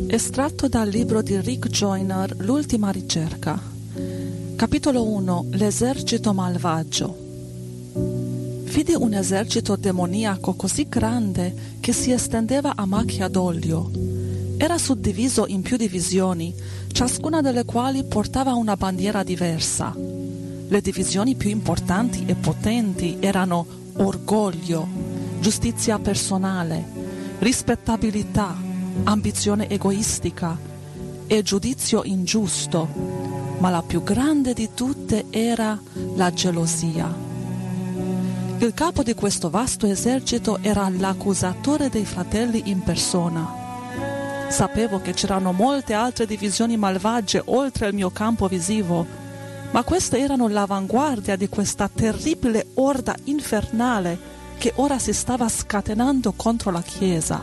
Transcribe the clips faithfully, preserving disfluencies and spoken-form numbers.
Estratto dal libro di Rick Joyner, L'ultima ricerca. Capitolo uno. L'esercito malvagio. Vide un esercito demoniaco così grande che si estendeva a macchia d'olio. Era suddiviso in più divisioni, ciascuna delle quali portava una bandiera diversa. Le divisioni più importanti e potenti erano orgoglio, giustizia personale, rispettabilità, ambizione egoistica e giudizio ingiusto, ma la più grande di tutte era la gelosia. Il capo di questo vasto esercito era l'accusatore dei fratelli in persona. Sapevo che c'erano molte altre divisioni malvagie oltre il mio campo visivo, ma queste erano l'avanguardia di questa terribile orda infernale che ora si stava scatenando contro la Chiesa.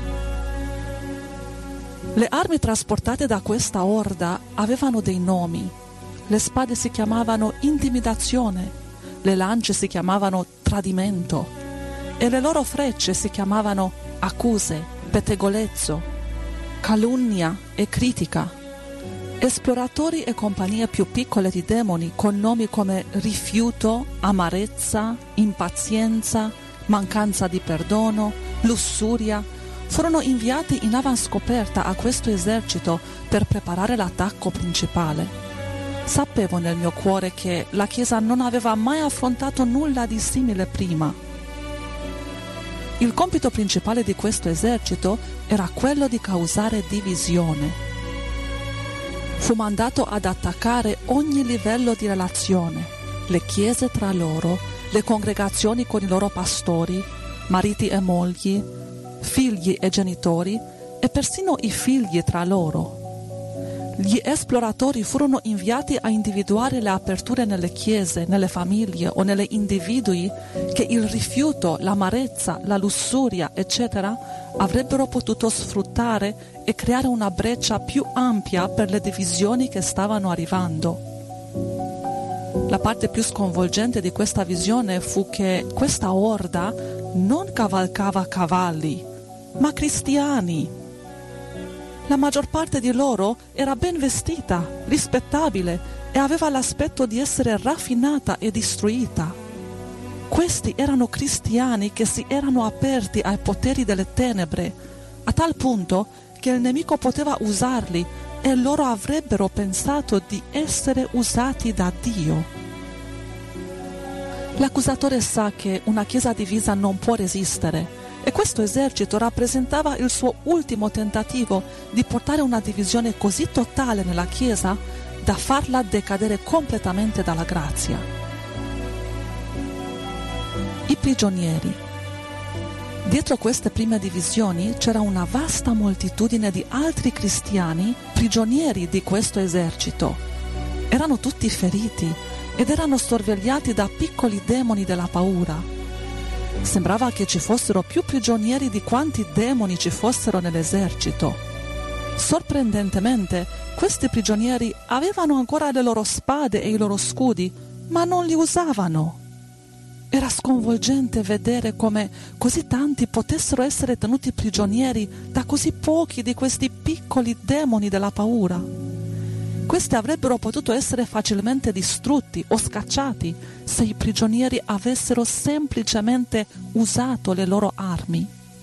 Le armi trasportate da questa orda avevano dei nomi. Le spade si chiamavano intimidazione, le lance si chiamavano tradimento e le loro frecce si chiamavano accuse, pettegolezzo, calunnia e critica. Esploratori e compagnie più piccole di demoni con nomi come rifiuto, amarezza, impazienza, mancanza di perdono, lussuria furono inviati in avanscoperta a questo esercito per preparare l'attacco principale. Sapevo nel mio cuore che la Chiesa non aveva mai affrontato nulla di simile prima. Il compito principale di questo esercito era quello di causare divisione. Fu mandato ad attaccare ogni livello di relazione, le chiese tra loro, le congregazioni con i loro pastori, mariti e mogli, figli e genitori e persino i figli tra loro. Gli esploratori furono inviati a individuare le aperture nelle chiese, nelle famiglie o nelle individui che il rifiuto, l'amarezza, la lussuria, eccetera avrebbero potuto sfruttare e creare una breccia più ampia per le divisioni che stavano arrivando. La parte più sconvolgente di questa visione fu che questa orda non cavalcava cavalli, ma cristiani. La maggior parte di loro era ben vestita, rispettabile e aveva l'aspetto di essere raffinata e istruita. Questi erano cristiani che si erano aperti ai poteri delle tenebre, a tal punto che il nemico poteva usarli e loro avrebbero pensato di essere usati da Dio. L'accusatore sa che una chiesa divisa non può resistere e questo esercito rappresentava il suo ultimo tentativo di portare una divisione così totale nella chiesa da farla decadere completamente dalla grazia. I prigionieri. Dietro queste prime divisioni c'era una vasta moltitudine di altri cristiani prigionieri di questo esercito. Erano tutti feriti ed erano sorvegliati da piccoli demoni della paura. Sembrava che ci fossero più prigionieri di quanti demoni ci fossero nell'esercito. Sorprendentemente, questi prigionieri avevano ancora le loro spade e i loro scudi, ma non li usavano. Era sconvolgente vedere come così tanti potessero essere tenuti prigionieri da così pochi di questi piccoli demoni della paura. Questi avrebbero potuto essere facilmente distrutti o scacciati se i prigionieri avessero semplicemente usato le loro armi.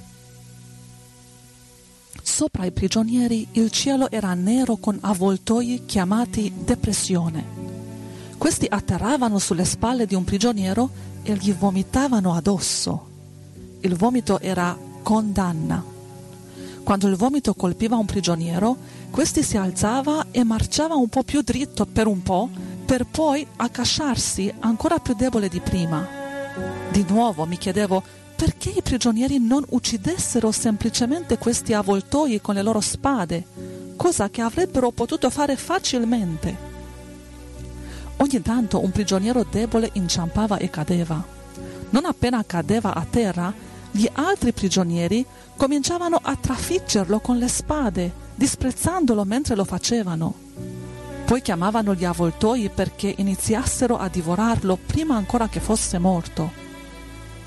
Sopra i prigionieri il cielo era nero con avvoltoi chiamati depressione. Questi atterravano sulle spalle di un prigioniero e gli vomitavano addosso. Il vomito era condanna. Quando il vomito colpiva un prigioniero, questi si alzava e marciava un po' più dritto per un po', per poi accasciarsi ancora più debole di prima. Di nuovo mi chiedevo perché i prigionieri non uccidessero semplicemente questi avvoltoi con le loro spade, cosa che avrebbero potuto fare facilmente. Ogni tanto un prigioniero debole inciampava e cadeva. Non appena cadeva a terra, gli altri prigionieri cominciavano a trafiggerlo con le spade, disprezzandolo mentre lo facevano. Poi chiamavano gli avvoltoi perché iniziassero a divorarlo prima ancora che fosse morto.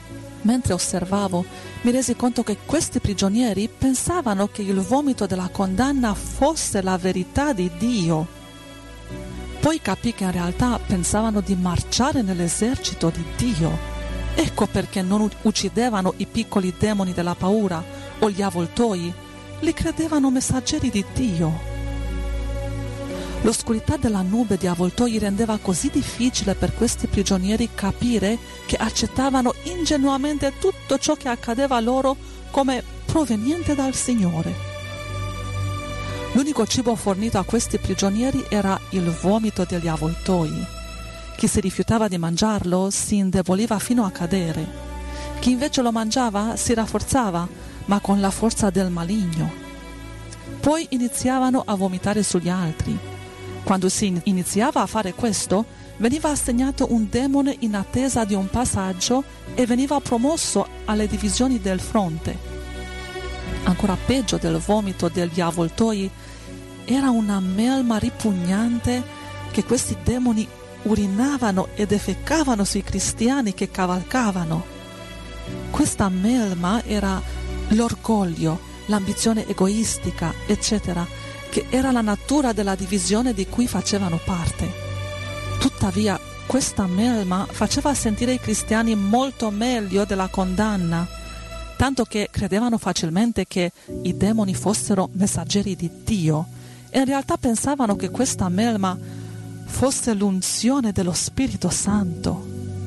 Mentre osservavo, mi resi conto che questi prigionieri pensavano che il vomito della condanna fosse la verità di Dio. Poi capii che in realtà pensavano di marciare nell'esercito di Dio. Ecco perché non uccidevano i piccoli demoni della paura o gli avvoltoi, li credevano messaggeri di Dio. L'oscurità della nube di avvoltoi rendeva così difficile per questi prigionieri capire che accettavano ingenuamente tutto ciò che accadeva loro come proveniente dal Signore. L'unico cibo fornito a questi prigionieri era il vomito degli avvoltoi. Chi si rifiutava di mangiarlo si indeboliva fino a cadere. Chi invece lo mangiava si rafforzava, ma con la forza del maligno. Poi iniziavano a vomitare sugli altri. Quando si iniziava a fare questo, veniva assegnato un demone in attesa di un passaggio e veniva promosso alle divisioni del fronte. Ancora peggio del vomito degli avvoltoi era una melma ripugnante che questi demoni urinavano e defecavano sui cristiani che cavalcavano. Questa melma era l'orgoglio, l'ambizione egoistica, eccetera, che era la natura della divisione di cui facevano parte. Tuttavia, questa melma faceva sentire i cristiani molto meglio della condanna, tanto che credevano facilmente che i demoni fossero messaggeri di Dio e in realtà pensavano che questa melma fosse l'unzione dello Spirito Santo.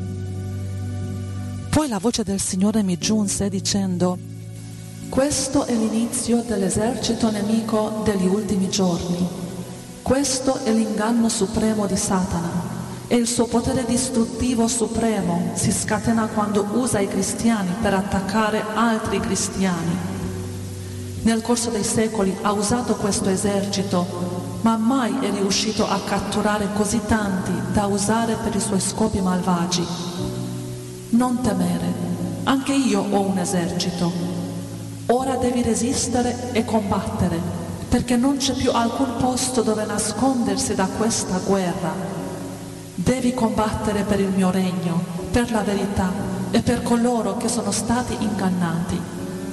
Poi la voce del Signore mi giunse dicendo: questo è l'inizio dell'esercito nemico degli ultimi giorni. Questo è l'inganno supremo di Satana e il suo potere distruttivo supremo si scatena quando usa i cristiani per attaccare altri cristiani. Nel corso dei secoli ha usato questo esercito, ma mai è riuscito a catturare così tanti da usare per i suoi scopi malvagi. Non temere, anche io ho un esercito. Ora devi resistere e combattere, perché non c'è più alcun posto dove nascondersi da questa guerra. Devi combattere per il mio regno, per la verità e per coloro che sono stati ingannati.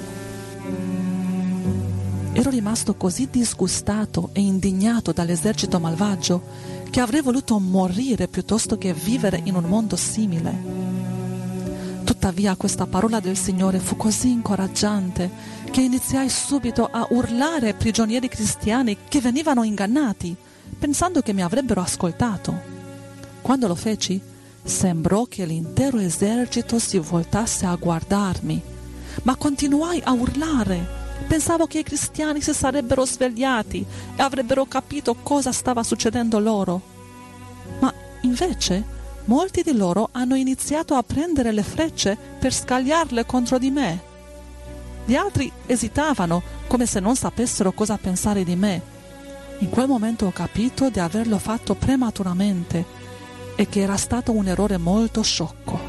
Ero rimasto così disgustato e indignato dall'esercito malvagio che avrei voluto morire piuttosto che vivere in un mondo simile. Tuttavia questa parola del Signore fu così incoraggiante che iniziai subito a urlare ai prigionieri cristiani che venivano ingannati, pensando che mi avrebbero ascoltato. Quando lo feci, sembrò che l'intero esercito si voltasse a guardarmi, ma continuai a urlare. Pensavo che i cristiani si sarebbero svegliati e avrebbero capito cosa stava succedendo loro. Ma invece molti di loro hanno iniziato a prendere le frecce per scagliarle contro di me. Gli altri esitavano, come se non sapessero cosa pensare di me. In quel momento ho capito di averlo fatto prematuramente e che era stato un errore molto sciocco.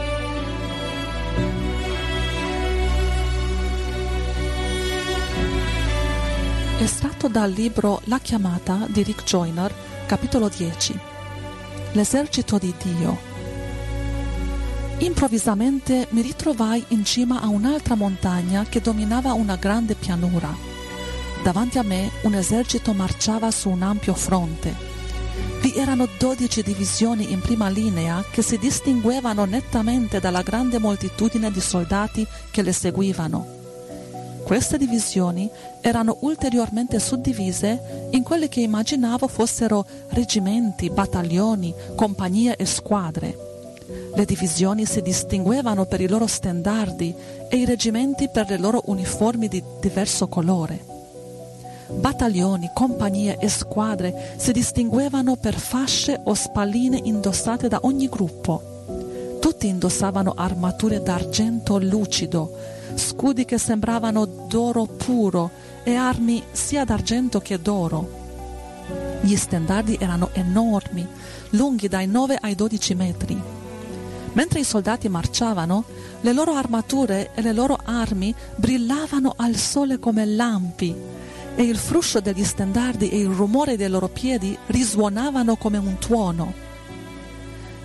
Estratto dal libro La chiamata di Rick Joyner, capitolo dieci. L'esercito di Dio. Improvvisamente mi ritrovai in cima a un'altra montagna che dominava una grande pianura. Davanti a me un esercito marciava su un ampio fronte. Vi erano dodici divisioni in prima linea che si distinguevano nettamente dalla grande moltitudine di soldati che le seguivano. Queste divisioni erano ulteriormente suddivise in quelle che immaginavo fossero reggimenti, battaglioni, compagnie e squadre. Le divisioni si distinguevano per i loro stendardi e i reggimenti per le loro uniformi di diverso colore. Battaglioni, compagnie e squadre si distinguevano per fasce o spalline indossate da ogni gruppo. Tutti indossavano armature d'argento lucido, scudi che sembravano d'oro puro e armi sia d'argento che d'oro. Gli stendardi erano enormi, lunghi dai nove ai dodici metri. Mentre i soldati marciavano, le loro armature e le loro armi brillavano al sole come lampi e il fruscio degli stendardi e il rumore dei loro piedi risuonavano come un tuono.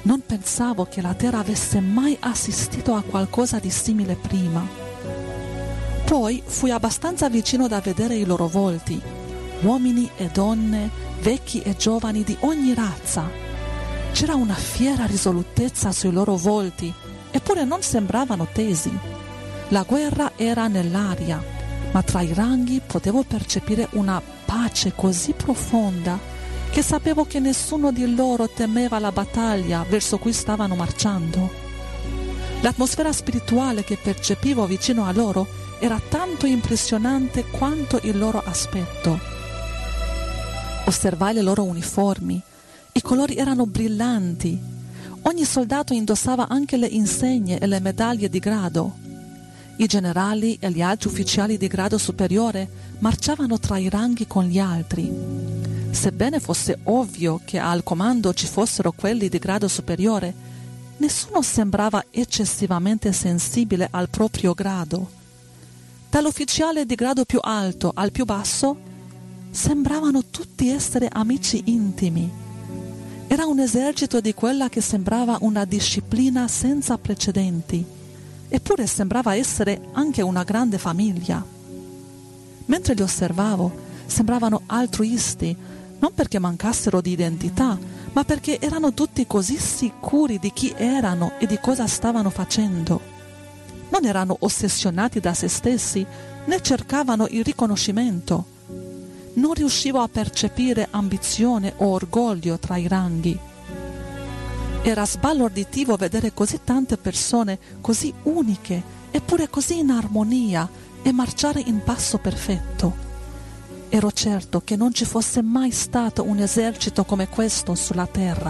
Non pensavo che la terra avesse mai assistito a qualcosa di simile prima. Poi fui abbastanza vicino da vedere i loro volti, uomini e donne, vecchi e giovani di ogni razza. C'era una fiera risolutezza sui loro volti, eppure non sembravano tesi. La guerra era nell'aria, ma tra i ranghi potevo percepire una pace così profonda che sapevo che nessuno di loro temeva la battaglia verso cui stavano marciando. L'atmosfera spirituale che percepivo vicino a loro era tanto impressionante quanto il loro aspetto. Osservai le loro uniformi. I colori erano brillanti. Ogni soldato indossava anche le insegne e le medaglie di grado. I generali e gli altri ufficiali di grado superiore marciavano tra i ranghi con gli altri. Sebbene fosse ovvio che al comando ci fossero quelli di grado superiore, nessuno sembrava eccessivamente sensibile al proprio grado. Dall'ufficiale di grado più alto al più basso, sembravano tutti essere amici intimi. Era un esercito di quella che sembrava una disciplina senza precedenti, eppure sembrava essere anche una grande famiglia. Mentre li osservavo, sembravano altruisti, non perché mancassero di identità, ma perché erano tutti così sicuri di chi erano e di cosa stavano facendo. Non erano ossessionati da se stessi, né cercavano il riconoscimento. Non riuscivo a percepire ambizione o orgoglio tra i ranghi. Era sbalorditivo vedere così tante persone così uniche, eppure così in armonia, e marciare in passo perfetto. Ero certo che non ci fosse mai stato un esercito come questo sulla terra.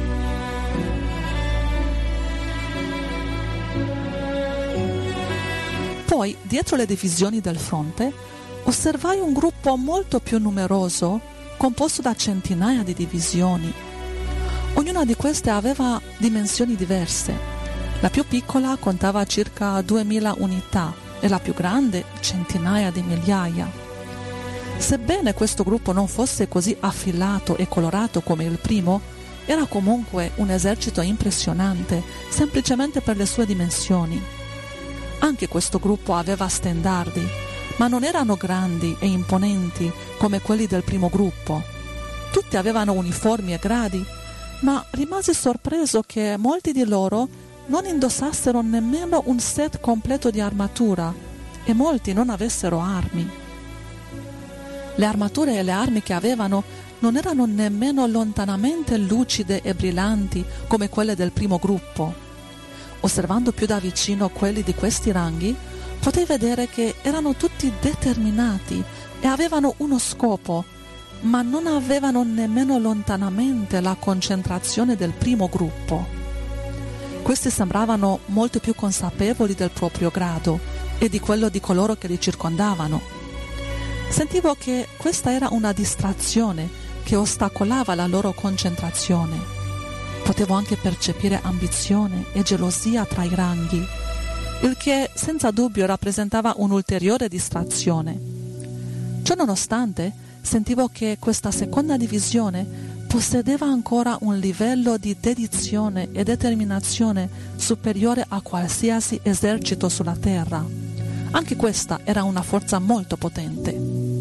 Poi, dietro le divisioni del fronte, osservai un gruppo molto più numeroso, composto da centinaia di divisioni. Ognuna di queste aveva dimensioni diverse. La più piccola contava circa duemila unità e la più grande centinaia di migliaia. Sebbene questo gruppo non fosse così affilato e colorato come il primo, era comunque un esercito impressionante, semplicemente per le sue dimensioni. Anche questo gruppo aveva stendardi, ma non erano grandi e imponenti come quelli del primo gruppo. Tutti avevano uniformi e gradi, ma rimasi sorpreso che molti di loro non indossassero nemmeno un set completo di armatura e molti non avessero armi. Le armature e le armi che avevano non erano nemmeno lontanamente lucide e brillanti come quelle del primo gruppo. Osservando più da vicino quelli di questi ranghi, potei vedere che erano tutti determinati e avevano uno scopo, ma non avevano nemmeno lontanamente la concentrazione del primo gruppo. Questi sembravano molto più consapevoli del proprio grado e di quello di coloro che li circondavano. Sentivo che questa era una distrazione che ostacolava la loro concentrazione. Potevo anche percepire ambizione e gelosia tra i ranghi, il che senza dubbio rappresentava un'ulteriore distrazione. Ciononostante, sentivo che questa seconda divisione possedeva ancora un livello di dedizione e determinazione superiore a qualsiasi esercito sulla terra. Anche questa era una forza molto potente.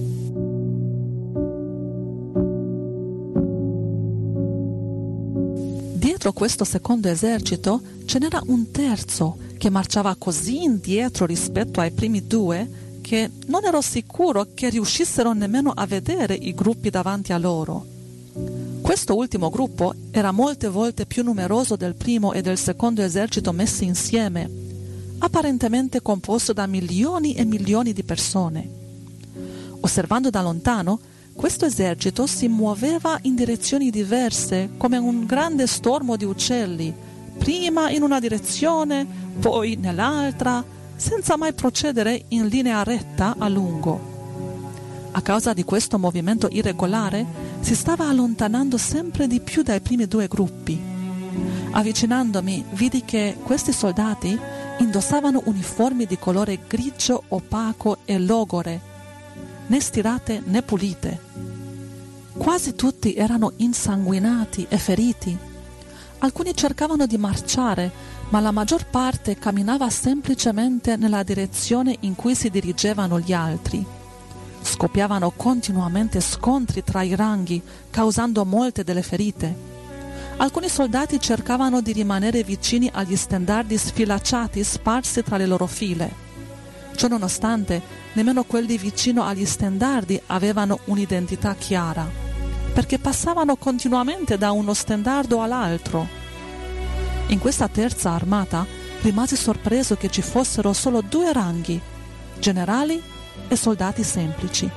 Dietro questo secondo esercito ce n'era un terzo che marciava così indietro rispetto ai primi due che non ero sicuro che riuscissero nemmeno a vedere i gruppi davanti a loro. Questo ultimo gruppo era molte volte più numeroso del primo e del secondo esercito messi insieme, apparentemente composto da milioni e milioni di persone. Osservando da lontano, questo esercito si muoveva in direzioni diverse, come un grande stormo di uccelli, prima in una direzione, poi nell'altra, senza mai procedere in linea retta a lungo. A causa di questo movimento irregolare, si stava allontanando sempre di più dai primi due gruppi. Avvicinandomi, vidi che questi soldati indossavano uniformi di colore grigio opaco e logore, né stirate né pulite. Quasi tutti erano insanguinati e feriti. Alcuni cercavano di marciare, ma la maggior parte camminava semplicemente nella direzione in cui si dirigevano gli altri. Scoppiavano continuamente scontri tra i ranghi, causando molte delle ferite. Alcuni soldati cercavano di rimanere vicini agli stendardi sfilacciati sparsi tra le loro file. Ciononostante, nemmeno quelli vicino agli stendardi avevano un'identità chiara, perché passavano continuamente da uno stendardo all'altro. In questa terza armata rimasi sorpreso che ci fossero solo due ranghi, generali e soldati semplici.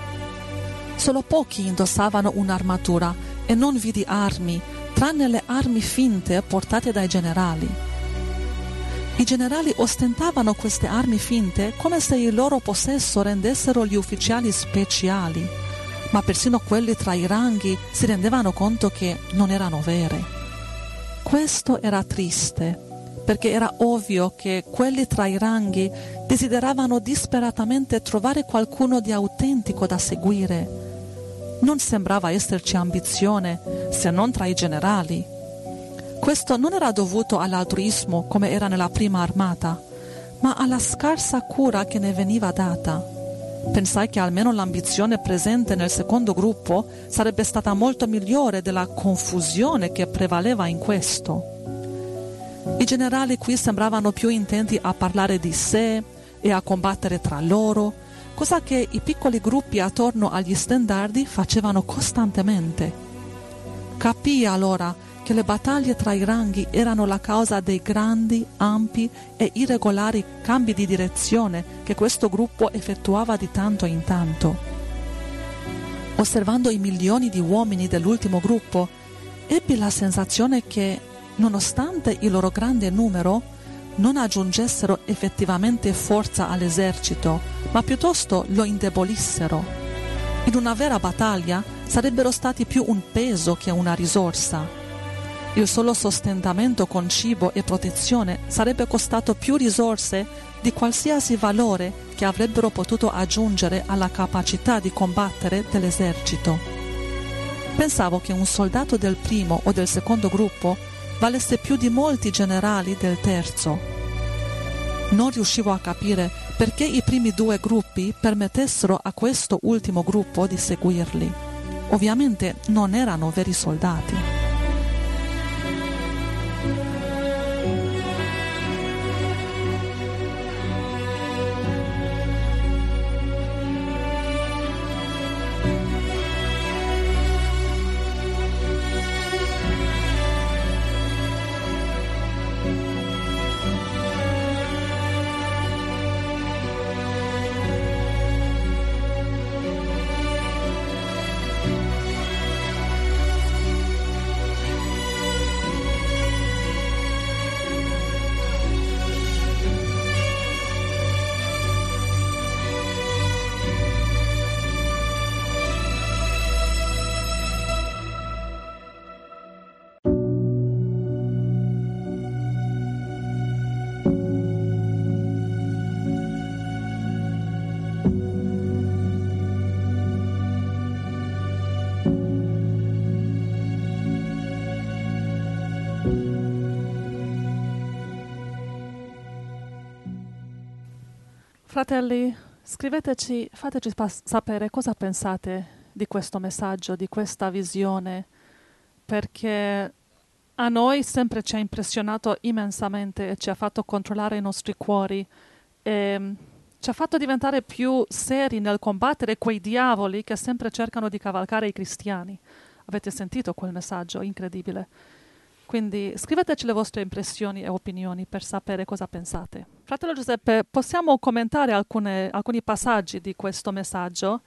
Solo pochi indossavano un'armatura e non vidi armi, tranne le armi finte portate dai generali. I generali ostentavano queste armi finte come se il loro possesso rendessero gli ufficiali speciali, ma persino quelli tra i ranghi si rendevano conto che non erano vere. Questo era triste, perché era ovvio che quelli tra i ranghi desideravano disperatamente trovare qualcuno di autentico da seguire. Non sembrava esserci ambizione, se non tra i generali. Questo non era dovuto all'altruismo come era nella prima armata, ma alla scarsa cura che ne veniva data. Pensai che almeno l'ambizione presente nel secondo gruppo sarebbe stata molto migliore della confusione che prevaleva in questo. I generali qui sembravano più intenti a parlare di sé e a combattere tra loro, cosa che i piccoli gruppi attorno agli stendardi facevano costantemente. Capii allora che le battaglie tra i ranghi erano la causa dei grandi, ampi e irregolari cambi di direzione che questo gruppo effettuava di tanto in tanto. Osservando i milioni di uomini dell'ultimo gruppo, ebbi la sensazione che, nonostante il loro grande numero, non aggiungessero effettivamente forza all'esercito, ma piuttosto lo indebolissero. In una vera battaglia sarebbero stati più un peso che una risorsa. Il solo sostentamento con cibo e protezione sarebbe costato più risorse di qualsiasi valore che avrebbero potuto aggiungere alla capacità di combattere dell'esercito. Pensavo che un soldato del primo o del secondo gruppo valesse più di molti generali del terzo. Non riuscivo a capire perché i primi due gruppi permettessero a questo ultimo gruppo di seguirli. Ovviamente non erano veri soldati. Fratelli, scriveteci, fateci pas- sapere cosa pensate di questo messaggio, di questa visione, perché a noi sempre ci ha impressionato immensamente e ci ha fatto controllare i nostri cuori e ci ha fatto diventare più seri nel combattere quei diavoli che sempre cercano di cavalcare i cristiani. Avete sentito quel messaggio incredibile? Quindi scriveteci le vostre impressioni e opinioni per sapere cosa pensate. Fratello Giuseppe, possiamo commentare alcune, alcuni passaggi di questo messaggio?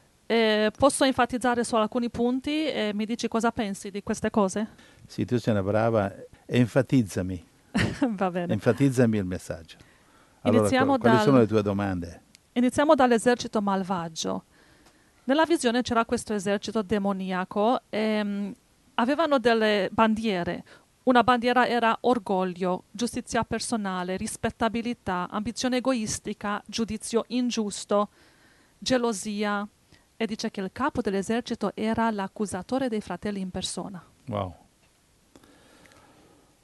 E posso enfatizzare su alcuni punti e mi dici cosa pensi di queste cose? Sì, tu sei una brava. Enfatizzami. Va bene. Enfatizzami il messaggio. Allora, Iniziamo quali dal... sono le tue domande? Iniziamo dall'esercito malvagio. Nella visione c'era questo esercito demoniaco e mh, avevano delle bandiere. Una bandiera era orgoglio, giustizia personale, rispettabilità, ambizione egoistica, giudizio ingiusto, gelosia. E dice che il capo dell'esercito era l'accusatore dei fratelli in persona. Wow.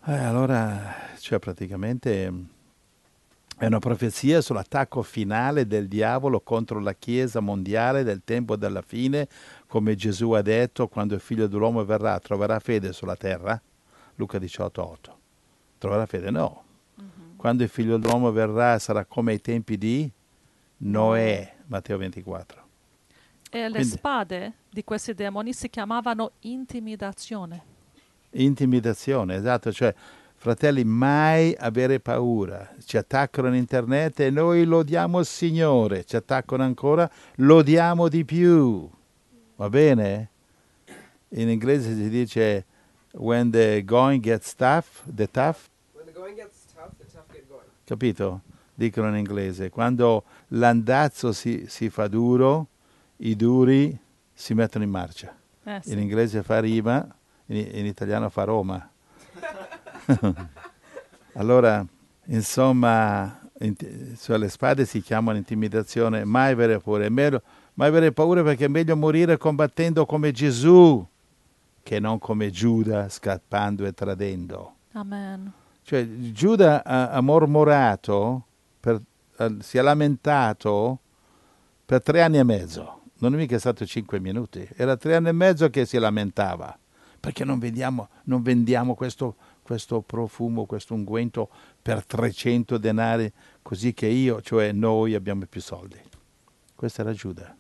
Eh, allora, cioè praticamente mm, è una profezia sull'attacco finale del diavolo contro la Chiesa mondiale del tempo della fine, come Gesù ha detto, quando il figlio dell'uomo verrà, troverà fede sulla terra? Luca diciotto otto. Troverà fede? No. Mhm. Quando il figlio dell'uomo verrà sarà come ai tempi di Noè. Noè, Matteo ventiquattro. E le Quindi spade di questi demoni si chiamavano intimidazione. intimidazione, esatto, cioè fratelli, mai avere paura. Ci attaccano in internet e noi lodiamo il Signore, ci attaccano ancora, lodiamo di più. Va bene? In inglese si dice when the going gets tough, the tough, When the going gets tough, the tough get going. capito? Dicono in inglese. Quando l'andazzo si, si fa duro, i duri si mettono in marcia. Eh sì. In inglese fa rima, in, in italiano fa Roma. Allora, insomma, int- cioè, le spade si chiamano intimidazione, mai avere paura. È meglio, mai avere paura perché è meglio morire combattendo come Gesù che non come Giuda scappando e tradendo. Amen. Cioè, Giuda ha, ha mormorato, per- eh, si è lamentato per tre anni e mezzo. Non è mica stato cinque minuti, era tre anni e mezzo che si lamentava. Perché non vendiamo, non vendiamo questo, questo profumo, questo unguento per trecento denari, così che io, cioè noi, abbiamo più soldi. Questa era Giuda.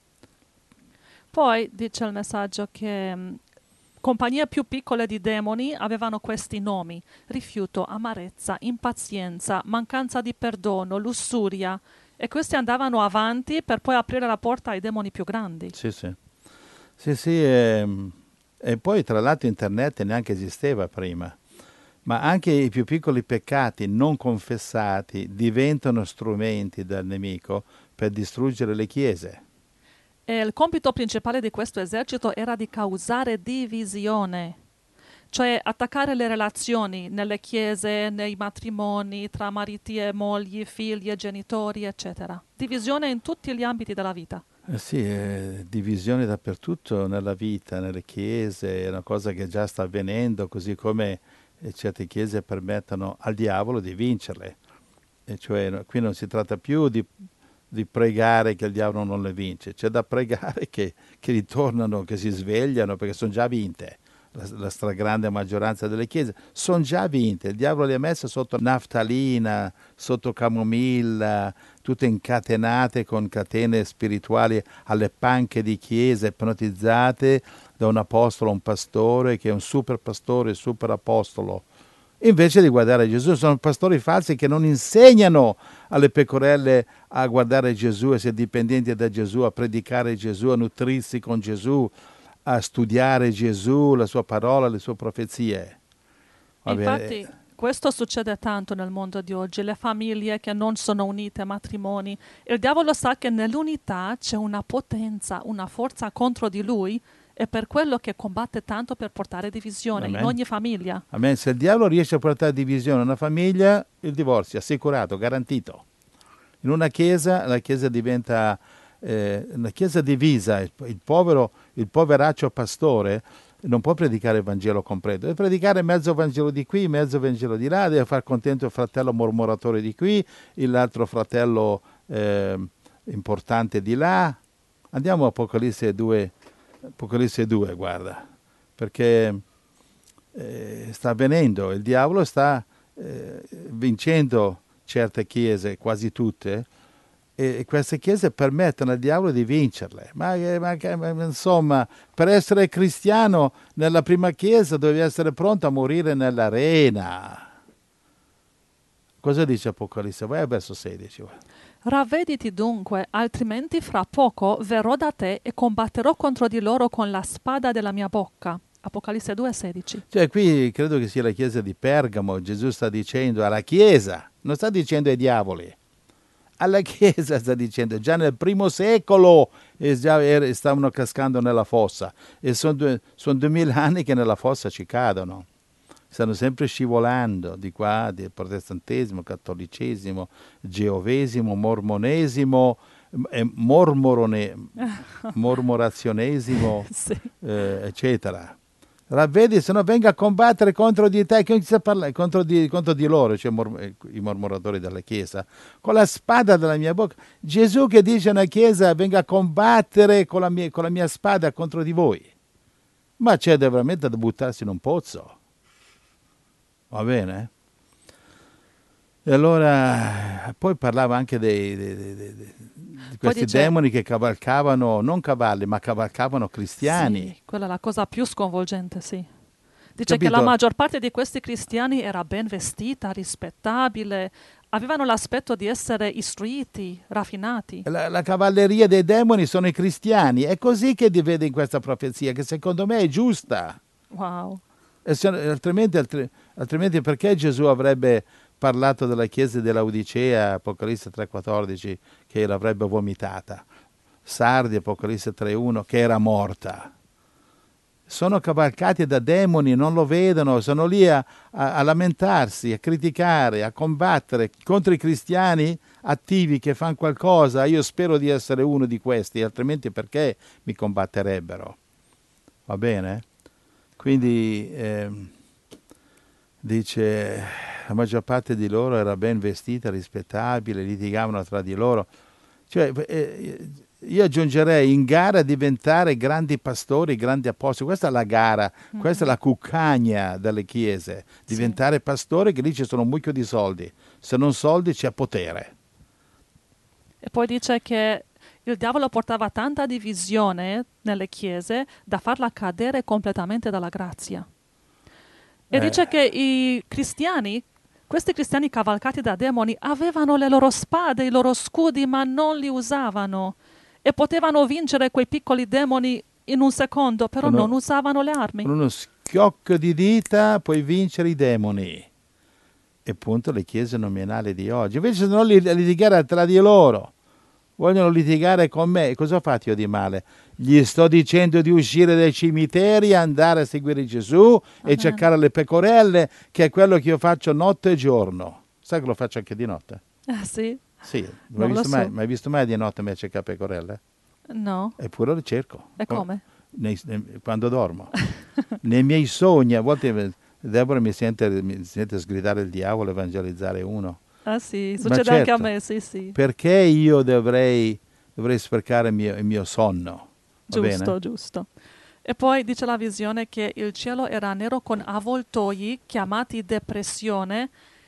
Poi dice il messaggio che mh, compagnie più piccole di demoni avevano questi nomi: rifiuto, amarezza, impazienza, mancanza di perdono, lussuria, e questi andavano avanti per poi aprire la porta ai demoni più grandi. Sì, sì. Sì, sì, ehm, e poi tra l'altro internet neanche esisteva prima. Ma anche i più piccoli peccati non confessati diventano strumenti del nemico per distruggere le chiese. E il compito principale di questo esercito era di causare divisione, cioè attaccare le relazioni nelle chiese, nei matrimoni, tra mariti e mogli, figli e genitori, eccetera. Divisione in tutti gli ambiti della vita. Eh sì, eh, divisione dappertutto nella vita, nelle chiese, è una cosa che già sta avvenendo, così come eh, certe chiese permettono al diavolo di vincerle. E cioè, no, qui non si tratta più di, di pregare che il diavolo non le vince, c'è da pregare che, che ritornano, che si svegliano, perché sono già vinte. La, la stragrande maggioranza delle chiese sono già vinte, il diavolo le ha messe sotto naftalina, sotto camomilla, tutte incatenate con catene spirituali alle panche di chiese, ipnotizzate da un apostolo, un pastore che è un super pastore, super apostolo. Invece di guardare Gesù, sono pastori falsi che non insegnano alle pecorelle a guardare Gesù, a essere dipendenti da Gesù, a predicare Gesù, a nutrirsi con Gesù, a studiare Gesù, la sua parola, le sue profezie. Va bene? Infatti, questo succede tanto nel mondo di oggi, le famiglie che non sono unite, matrimoni. Il diavolo sa che nell'unità c'è una potenza, una forza contro di lui, e per quello che combatte tanto per portare divisione Amen. in ogni famiglia. Amen. Se il diavolo riesce a portare divisione in una famiglia, il divorzio è assicurato, garantito. In una chiesa, la chiesa diventa eh, una chiesa divisa, il, il povero, il poveraccio pastore non può predicare il Vangelo completo, deve predicare mezzo Vangelo di qui, mezzo Vangelo di là, deve far contento il fratello mormoratore di qui, l'altro fratello eh, importante di là. Andiamo a Apocalisse due, Apocalisse due, guarda, perché eh, sta avvenendo, il diavolo sta eh, vincendo certe chiese, quasi tutte, e queste chiese permettono al diavolo di vincerle. Ma, ma, ma insomma, per essere cristiano nella prima chiesa dovevi essere pronto a morire nell'arena. Cosa dice Apocalisse? Vai a verso sedici. Vai. Ravvediti dunque, altrimenti fra poco verrò da te e combatterò contro di loro con la spada della mia bocca. Apocalisse due sedici. Cioè qui credo che sia la chiesa di Pergamo, Gesù sta dicendo alla chiesa, non sta dicendo ai diavoli. Alla Chiesa sta dicendo, già nel primo secolo eh, già er- stavano cascando nella fossa, e sono due, son duemila anni che nella fossa ci cadono, stanno sempre scivolando di qua, di protestantesimo, cattolicesimo, geovesimo, mormonesimo, eh, mormorone, mormorazionesimo, Sì. eh, eccetera. ravvedi, se no venga a combattere contro di te, che inizia a parlare contro di, contro di loro, cioè mor- i mormoratori della Chiesa, con la spada della mia bocca. Gesù che dice a una Chiesa, venga a combattere con la mia, con la mia spada contro di voi. Ma c'è veramente da buttarsi in un pozzo. Va bene? E allora, poi parlava anche dei, dei, dei, dei, di questi dice, demoni che cavalcavano, non cavalli, ma cavalcavano cristiani. Sì, quella è la cosa più sconvolgente, sì. Dice Capito? che la maggior parte di questi cristiani era ben vestita, rispettabile, avevano l'aspetto di essere istruiti, raffinati. La, la cavalleria dei demoni sono i cristiani. È così che si vede in questa profezia, che secondo me è giusta. Wow. E se, altrimenti, altri, altrimenti perché Gesù avrebbe parlato della chiesa dell'Odicea, Apocalisse tre quattordici, che l'avrebbe vomitata? Sardi, Apocalisse tre uno, che era morta. Sono cavalcati da demoni, non lo vedono, sono lì a, a, a lamentarsi, a criticare, a combattere contro i cristiani attivi che fanno qualcosa. Io spero di essere uno di questi, altrimenti perché mi combatterebbero? Va bene? Quindi eh, dice, la maggior parte di loro era ben vestita, rispettabile, litigavano tra di loro. Cioè, eh, io aggiungerei in gara a diventare grandi pastori, grandi apostoli. Questa è la gara, mm-hmm. questa è la cuccagna delle chiese. Diventare sì. pastori, che lì ci sono un mucchio di soldi. Se non soldi c'è potere. E poi dice che il diavolo portava tanta divisione nelle chiese da farla cadere completamente dalla grazia. E eh. dice che i cristiani, questi cristiani cavalcati da demoni, avevano le loro spade, i loro scudi, ma non li usavano. E potevano vincere quei piccoli demoni in un secondo, però uno, non usavano le armi. Con uno schiocco di dita puoi vincere i demoni. E appunto le chiese nominali di oggi. Invece non li, litigare tra di loro. Vogliono litigare con me. Cosa ho fatto io di male? Gli sto dicendo di uscire dai cimiteri, andare a seguire Gesù Amen. E cercare le pecorelle, che è quello che io faccio notte e giorno. Sai che lo faccio anche di notte? Ah, sì? Sì, mai visto, so. mai, mai visto mai di notte me cercare pecorelle? No. Eppure le cerco. E come? Nei, nei, quando dormo. Nei miei sogni, a volte Deborah mi sente, mi sente sgridare il diavolo, evangelizzare uno. Ah sì, succede certo, anche a me, sì sì. Perché io dovrei, dovrei sprecare il mio, il mio sonno? Va giusto, bene? giusto. E poi dice la visione che il cielo era nero con avvoltoi chiamati depressione,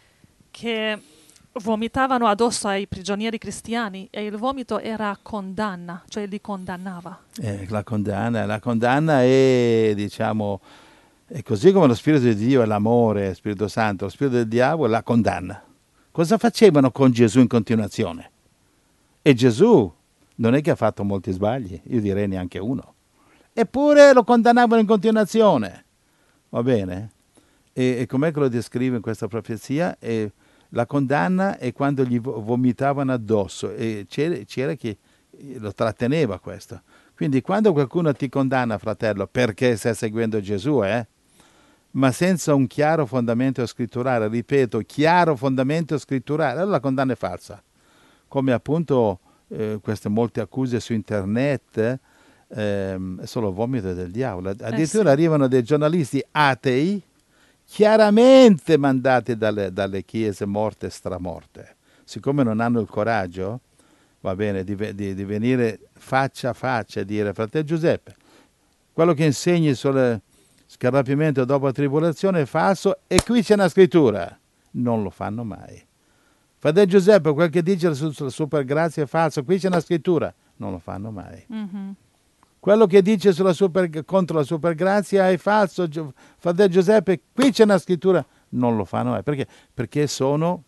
che vomitavano addosso ai prigionieri cristiani, e il vomito era condanna, cioè li condannava. Eh, la condanna, la condanna è, diciamo, è così come lo Spirito di Dio è l'amore, Spirito Santo, lo Spirito del diavolo è la condanna. Cosa facevano con Gesù in continuazione? E Gesù non è che ha fatto molti sbagli, io direi neanche uno. Eppure lo condannavano in continuazione. Va bene? E, e com'è che lo descrive in questa profezia? E la condanna è quando gli vomitavano addosso, e c'era, c'era chi lo tratteneva questo. Quindi quando qualcuno ti condanna, fratello, perché stai seguendo Gesù, eh? ma senza un chiaro fondamento scritturale, ripeto, chiaro fondamento scritturale, allora la condanna è falsa. Come appunto eh, queste molte accuse su internet, eh, è solo vomito del diavolo. Addirittura eh sì. arrivano dei giornalisti atei, chiaramente mandati dalle, dalle chiese morte e stramorte. Siccome non hanno il coraggio, va bene, di, di, di venire faccia a faccia e dire: fratello Giuseppe, quello che insegni sul scarrapimento dopo la tribolazione è falso, e qui c'è una scrittura. Non lo fanno mai. Fratello Giuseppe, quel che dice sulla supergrazia è falso, qui c'è una scrittura. Non lo fanno mai. Mm-hmm. Quello che dice sulla super, contro la supergrazia è falso, fratello Giuseppe, qui c'è una scrittura. Non lo fanno mai. Perché? Perché sono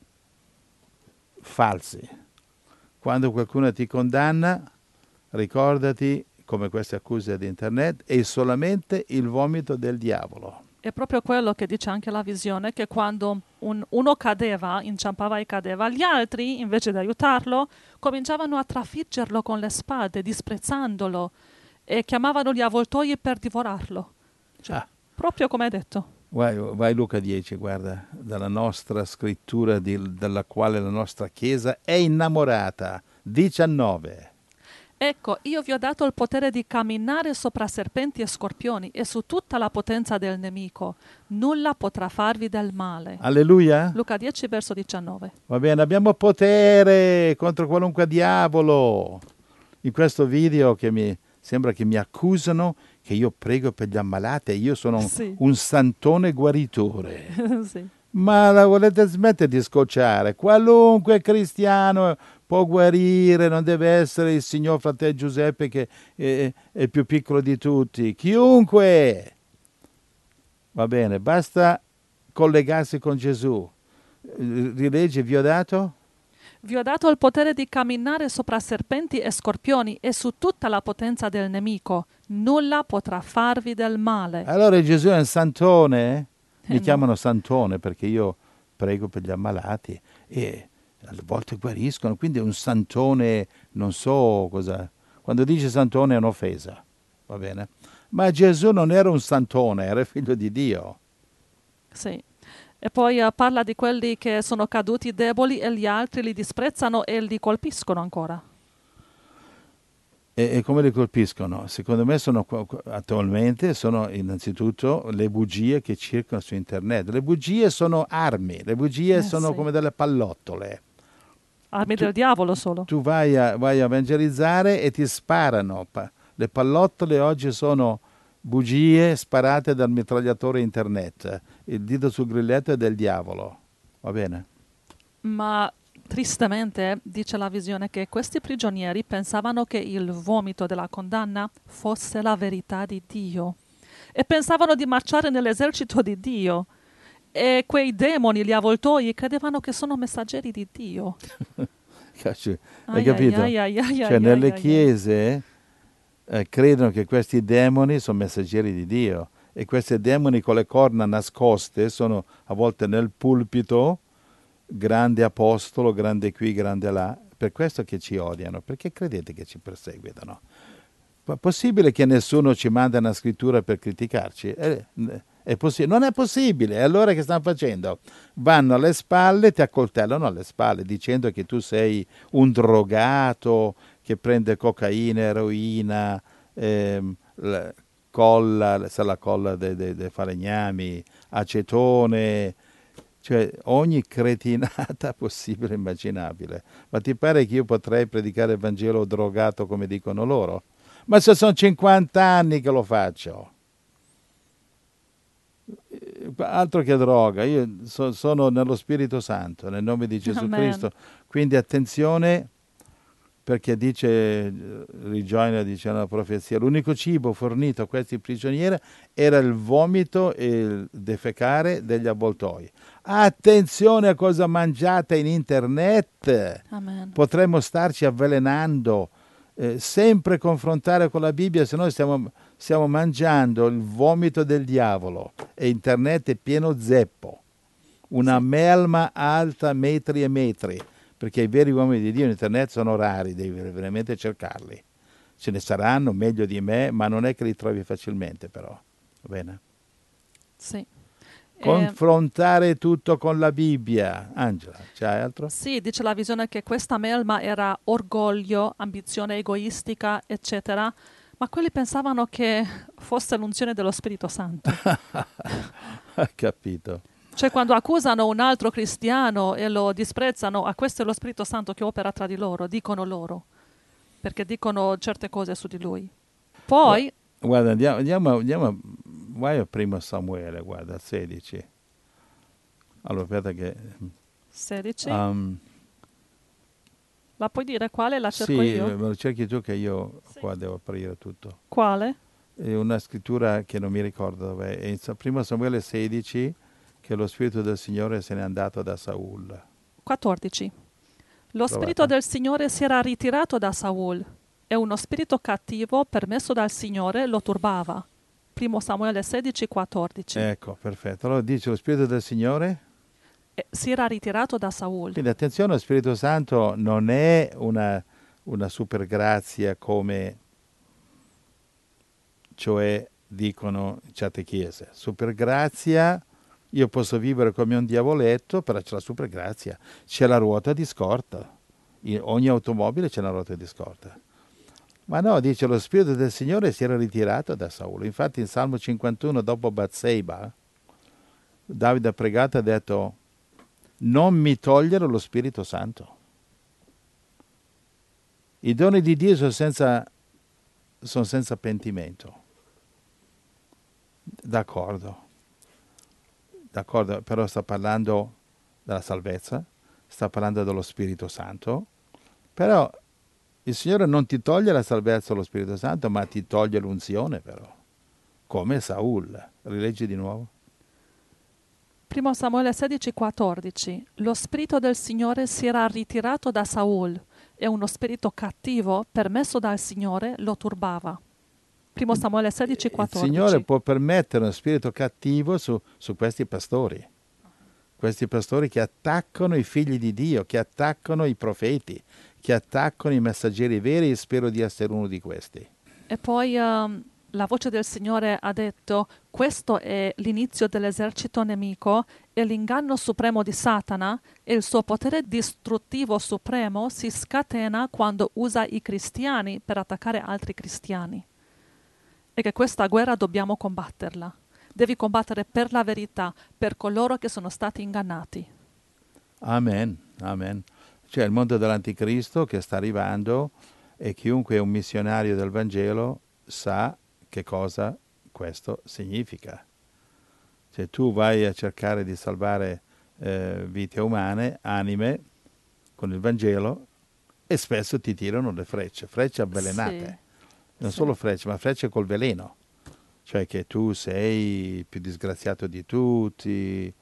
falsi. Quando qualcuno ti condanna, ricordati, come queste accuse di internet, è solamente il vomito del diavolo. È proprio quello che dice anche la visione, che quando un, uno cadeva, inciampava e cadeva, gli altri, invece di aiutarlo, cominciavano a trafiggerlo con le spade, disprezzandolo, e chiamavano gli avvoltoi per divorarlo. Cioè, ah. Proprio come hai detto. Vai, vai Luca dieci, guarda, dalla nostra scrittura di, della quale la nostra Chiesa è innamorata. diciannove. Ecco, io vi ho dato il potere di camminare sopra serpenti e scorpioni e su tutta la potenza del nemico. Nulla potrà farvi del male. Alleluia. Luca dieci, verso diciannove. Va bene, abbiamo potere contro qualunque diavolo. In questo video che mi sembra che mi accusano che io prego per gli ammalati e io sono un, Sì. un santone guaritore. Sì. Ma la volete smettere di scocciare? Qualunque cristiano può guarire, non deve essere il signor fratello Giuseppe che è, è il più piccolo di tutti. Chiunque! Va bene, basta collegarsi con Gesù. Rileggi, vi ho dato? Vi ho dato il potere di camminare sopra serpenti e scorpioni e su tutta la potenza del nemico. Nulla potrà farvi del male. Allora Gesù è un santone? Mi Eh, no. chiamano santone perché io prego per gli ammalati e alle volte guariscono, quindi è un santone, non so cosa. Quando dice santone è un'offesa, va bene? Ma Gesù non era un santone, era figlio di Dio. Sì. E poi eh, parla di quelli che sono caduti deboli e gli altri li disprezzano e li colpiscono ancora. E, e come li colpiscono? Secondo me sono attualmente sono innanzitutto le bugie che circolano su internet. Le bugie sono armi, le bugie Eh, sono sì. come delle pallottole. Armi Tu- del diavolo solo. Tu vai a, vai a evangelizzare e ti sparano. Pa- Le pallottole oggi sono bugie sparate dal mitragliatore internet. Il dito sul grilletto è del diavolo. Va bene? Ma tristemente dice la visione che questi prigionieri pensavano che il vomito della condanna fosse la verità di Dio e pensavano di marciare nell'esercito di Dio. E quei demoni, gli avvoltoi, credevano che sono messaggeri di Dio. Hai Ai, capito? ai, ai, ai, Cioè ai, nelle ai, ai. chiese eh, credono che questi demoni sono messaggeri di Dio e questi demoni con le corna nascoste sono a volte nel pulpito, grande apostolo, grande qui, grande là. Per questo che ci odiano, perché credete che ci perseguitano? È possibile che nessuno ci manda una scrittura per criticarci? È, è possi- non è possibile. E allora che stanno facendo? Vanno alle spalle, ti accoltellano alle spalle dicendo che tu sei un drogato che prende cocaina, eroina, ehm, la colla, sa la colla dei de, de falegnami, acetone, cioè ogni cretinata possibile e immaginabile. Ma ti pare che io potrei predicare il Vangelo drogato come dicono loro? Ma se sono cinquanta anni che lo faccio. Altro che droga, io so, sono nello Spirito Santo, nel nome di Gesù Amen. Cristo. Quindi attenzione, perché dice, Rijoina dice nella profezia, l'unico cibo fornito a questi prigionieri era il vomito e il defecare degli avvoltoi. Attenzione a cosa mangiate in internet, Amen. potremmo starci avvelenando. Eh, sempre confrontare con la Bibbia, se no stiamo, stiamo mangiando il vomito del diavolo e internet è pieno zeppo, una Sì. melma alta metri e metri, perché i veri uomini di Dio in internet sono rari, devi veramente cercarli. Ce ne saranno meglio di me, ma non è che li trovi facilmente però. Va bene? Sì. Eh, Confrontare tutto con la Bibbia. Angela, c'hai altro? sì, dice la visione che questa melma era orgoglio, ambizione egoistica, eccetera, ma quelli pensavano che fosse l'unzione dello Spirito Santo. Hai capito? Cioè quando accusano un altro cristiano e lo disprezzano, a questo è lo Spirito Santo che opera tra di loro, dicono loro, perché dicono certe cose su di lui. Poi, Guarda, andiamo, andiamo, andiamo vai a primo Samuele, guarda, sedici. Allora, aspetta che... sedici, um, la puoi dire quale? La cerco sì, io? me lo cerchi tu che io Sì. qua devo aprire tutto. Quale? È una scrittura che non mi ricordo dov'è. È in primo Samuele sedici che lo Spirito del Signore se n'è andato da Saul. quattordici. Lo Trovate? Spirito del Signore si era ritirato da Saul e uno spirito cattivo permesso dal Signore lo turbava. Primo Samuele sedici, quattordici. Ecco, perfetto. Allora dice lo Spirito del Signore. E si era ritirato da Saul. Quindi attenzione, lo Spirito Santo non è una, una super grazia come, cioè, dicono certe chiese. Super grazia, io posso vivere come un diavoletto, però c'è la super grazia. C'è la ruota di scorta. In ogni automobile c'è una ruota di scorta. Ma no, dice lo Spirito del Signore si era ritirato da Saul. Infatti in Salmo cinquantuno, dopo Batseba, Davide ha pregato e ha detto: non mi togliere lo Spirito Santo. I doni di Dio sono senza, sono senza pentimento. D'accordo. D'accordo, però sta parlando della salvezza, sta parlando dello Spirito Santo, però il Signore non ti toglie la salvezza allo Spirito Santo, ma ti toglie l'unzione però, come Saul. Rileggi di nuovo. Primo Samuele sedici quattordici. Lo spirito del Signore si era ritirato da Saul e uno spirito cattivo, permesso dal Signore, lo turbava. Primo Samuele sedici quattordici. Il Signore può permettere uno spirito cattivo su, su questi pastori. Questi pastori che attaccano i figli di Dio, che attaccano i profeti, che attaccano i messaggeri veri, e spero di essere uno di questi. E poi um, la voce del Signore ha detto: questo è l'inizio dell'esercito nemico e l'inganno supremo di Satana, e il suo potere distruttivo supremo si scatena quando usa i cristiani per attaccare altri cristiani. E che questa guerra dobbiamo combatterla. Devi combattere per la verità, per coloro che sono stati ingannati. Amen, amen. C'è il mondo dell'anticristo che sta arrivando e chiunque è un missionario del Vangelo sa che cosa questo significa. Cioè tu vai a cercare di salvare eh, vite umane, anime, con il Vangelo, e spesso ti tirano le frecce, frecce avvelenate. Sì. Non Sì. solo frecce, ma frecce col veleno. Cioè che tu sei più disgraziato di tutti. Eh,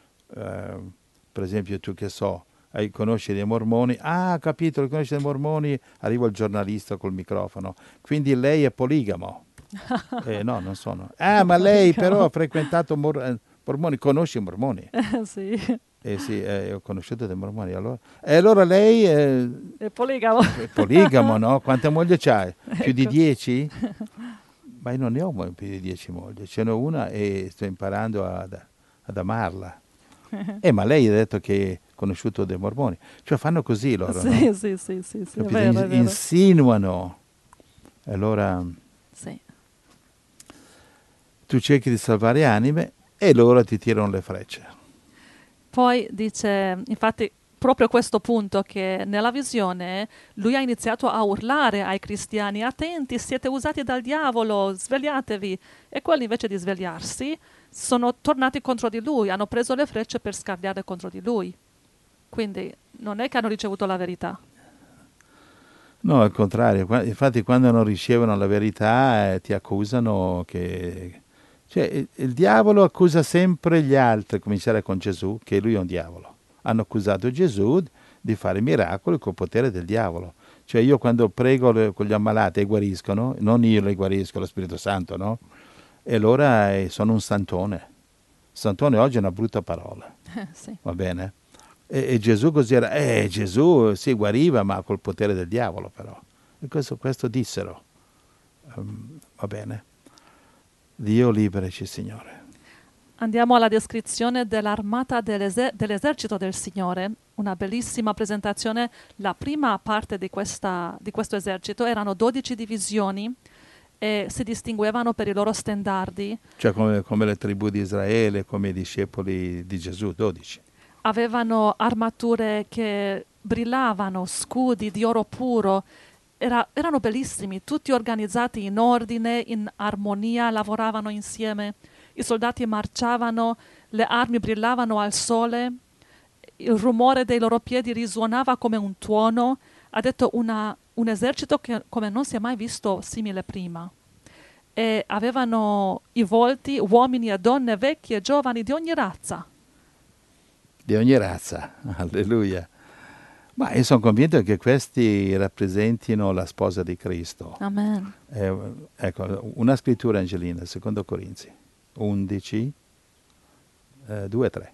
per esempio tu che so, hai, conosci dei mormoni. Ah, capito, li conosci dei mormoni. Arriva il giornalista col microfono. Quindi lei è poligamo. eh, no, non sono. Ah, ma lei però ha frequentato mor- eh, mormoni. Conosci i mormoni? Sì. Eh sì, eh, ho conosciuto dei mormoni. Allora. E allora lei è, È poligamo. è poligamo, no? Quante mogli c'hai? Più di Ecco. dieci? Ma io non ne ho più di dieci mogli. Ce n'è una e sto imparando ad, ad amarla. Eh, ma lei ha detto che ha conosciuto dei mormoni. Cioè fanno così loro, Sì, no? sì, sì, sì, sì, è Capito? vero, è In- vero. insinuano. E allora Sì. tu cerchi di salvare anime e loro ti tirano le frecce. Poi dice, infatti, proprio questo punto, che nella visione lui ha iniziato a urlare ai cristiani: attenti, siete usati dal diavolo, svegliatevi. E quelli, invece di svegliarsi, sono tornati contro di lui, hanno preso le frecce per scagliare contro di lui. Quindi non è che hanno ricevuto la verità. No, al contrario. Qua- Infatti quando non ricevono la verità eh, ti accusano che... Cioè, il, il diavolo accusa sempre gli altri, a cominciare con Gesù, che lui è un diavolo. Hanno accusato Gesù di fare miracoli col potere del diavolo. Cioè io quando prego le- con gli ammalati e guariscono, non io li guarisco, lo Spirito Santo, no? E allora eh, sono un santone. Santone oggi è una brutta parola, Eh, sì. va bene? E, e Gesù così era, eh Gesù si guariva ma col potere del diavolo però. E questo, questo dissero. Um, va bene? Dio liberaci, Signore. Andiamo alla descrizione dell'armata dell'eser- dell'esercito del Signore, una bellissima presentazione. La prima parte di, questa, di questo esercito erano dodici divisioni e si distinguevano per i loro stendardi. Cioè come, come le tribù di Israele, come i discepoli di Gesù, dodici. Avevano armature che brillavano, scudi di oro puro. Era- erano bellissimi, tutti organizzati in ordine, in armonia, lavoravano insieme. I soldati marciavano, le armi brillavano al sole, il rumore dei loro piedi risuonava come un tuono. Ha detto una, un esercito che come non si è mai visto simile prima. E avevano i volti, uomini e donne, vecchi e giovani, di ogni razza. Di ogni razza, alleluia. Ma io sono convinto che questi rappresentino la sposa di Cristo. Amen. Eh, ecco, una scrittura, Angelina, secondo Corinzi undici, eh, due e tre.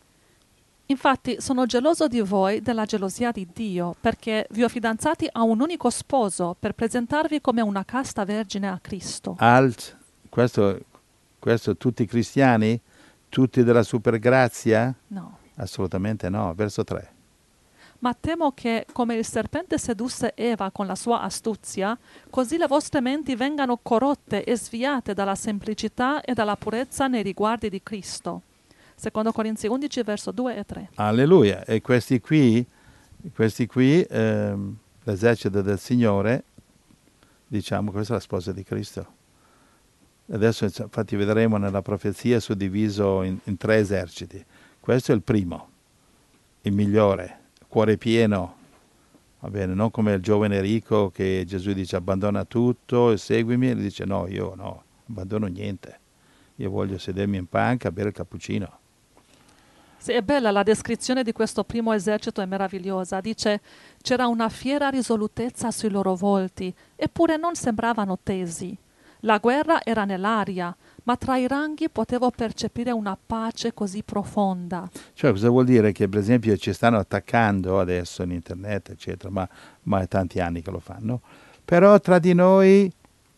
Infatti sono geloso di voi della gelosia di Dio, perché vi ho fidanzati a un unico sposo per presentarvi come una casta vergine a Cristo. Alt, questo, questo tutti cristiani? Tutti della supergrazia? No. Assolutamente no, verso tre. Ma temo che, come il serpente sedusse Eva con la sua astuzia, così le vostre menti vengano corrotte e sviate dalla semplicità e dalla purezza nei riguardi di Cristo. Secondo Corinzi undici, verso due e tre. Alleluia. E questi qui, questi qui ehm, l'esercito del Signore, diciamo, questa è la sposa di Cristo. Adesso infatti vedremo nella profezia suddiviso in, in tre eserciti. Questo è il primo, il migliore, cuore pieno, va bene, non come il giovane ricco che Gesù dice abbandona tutto e seguimi, e lui dice no, io no, abbandono niente, io voglio sedermi in panca a bere il cappuccino. Sì, è bella la descrizione di questo primo esercito, è meravigliosa. Dice, c'era una fiera risolutezza sui loro volti, eppure non sembravano tesi. La guerra era nell'aria, ma tra i ranghi potevo percepire una pace così profonda. Cioè, cosa vuol dire? Che per esempio ci stanno attaccando adesso in internet, eccetera, ma, ma è tanti anni che lo fanno. Però tra di noi,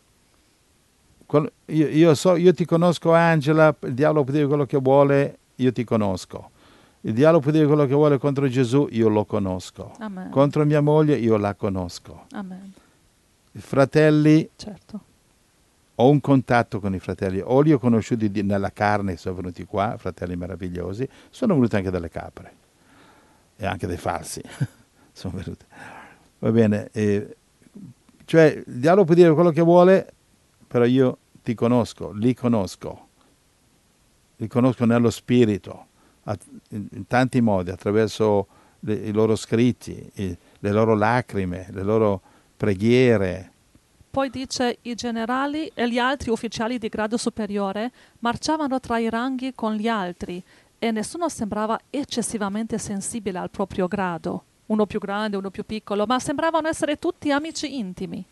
io, io, so, io ti conosco Angela, il diavolo può dire quello che vuole, io ti conosco. Il diavolo può dire quello che vuole contro Gesù, io lo conosco. Amen. Contro mia moglie, io la conosco. Amen. I fratelli, certo. Ho un contatto con i fratelli, o li ho conosciuti di, nella carne, sono venuti qua, fratelli meravigliosi, sono venuti anche delle capre e anche dei falsi, sono venuti. Va bene, eh, cioè il diavolo può dire quello che vuole, però io ti conosco, li conosco, li conosco nello spirito, in, in tanti modi, attraverso le, i loro scritti, i, le loro lacrime, le loro preghiere. Poi dice, i generali e gli altri ufficiali di grado superiore marciavano tra i ranghi con gli altri e nessuno sembrava eccessivamente sensibile al proprio grado, uno più grande, uno più piccolo, ma sembravano essere tutti amici intimi.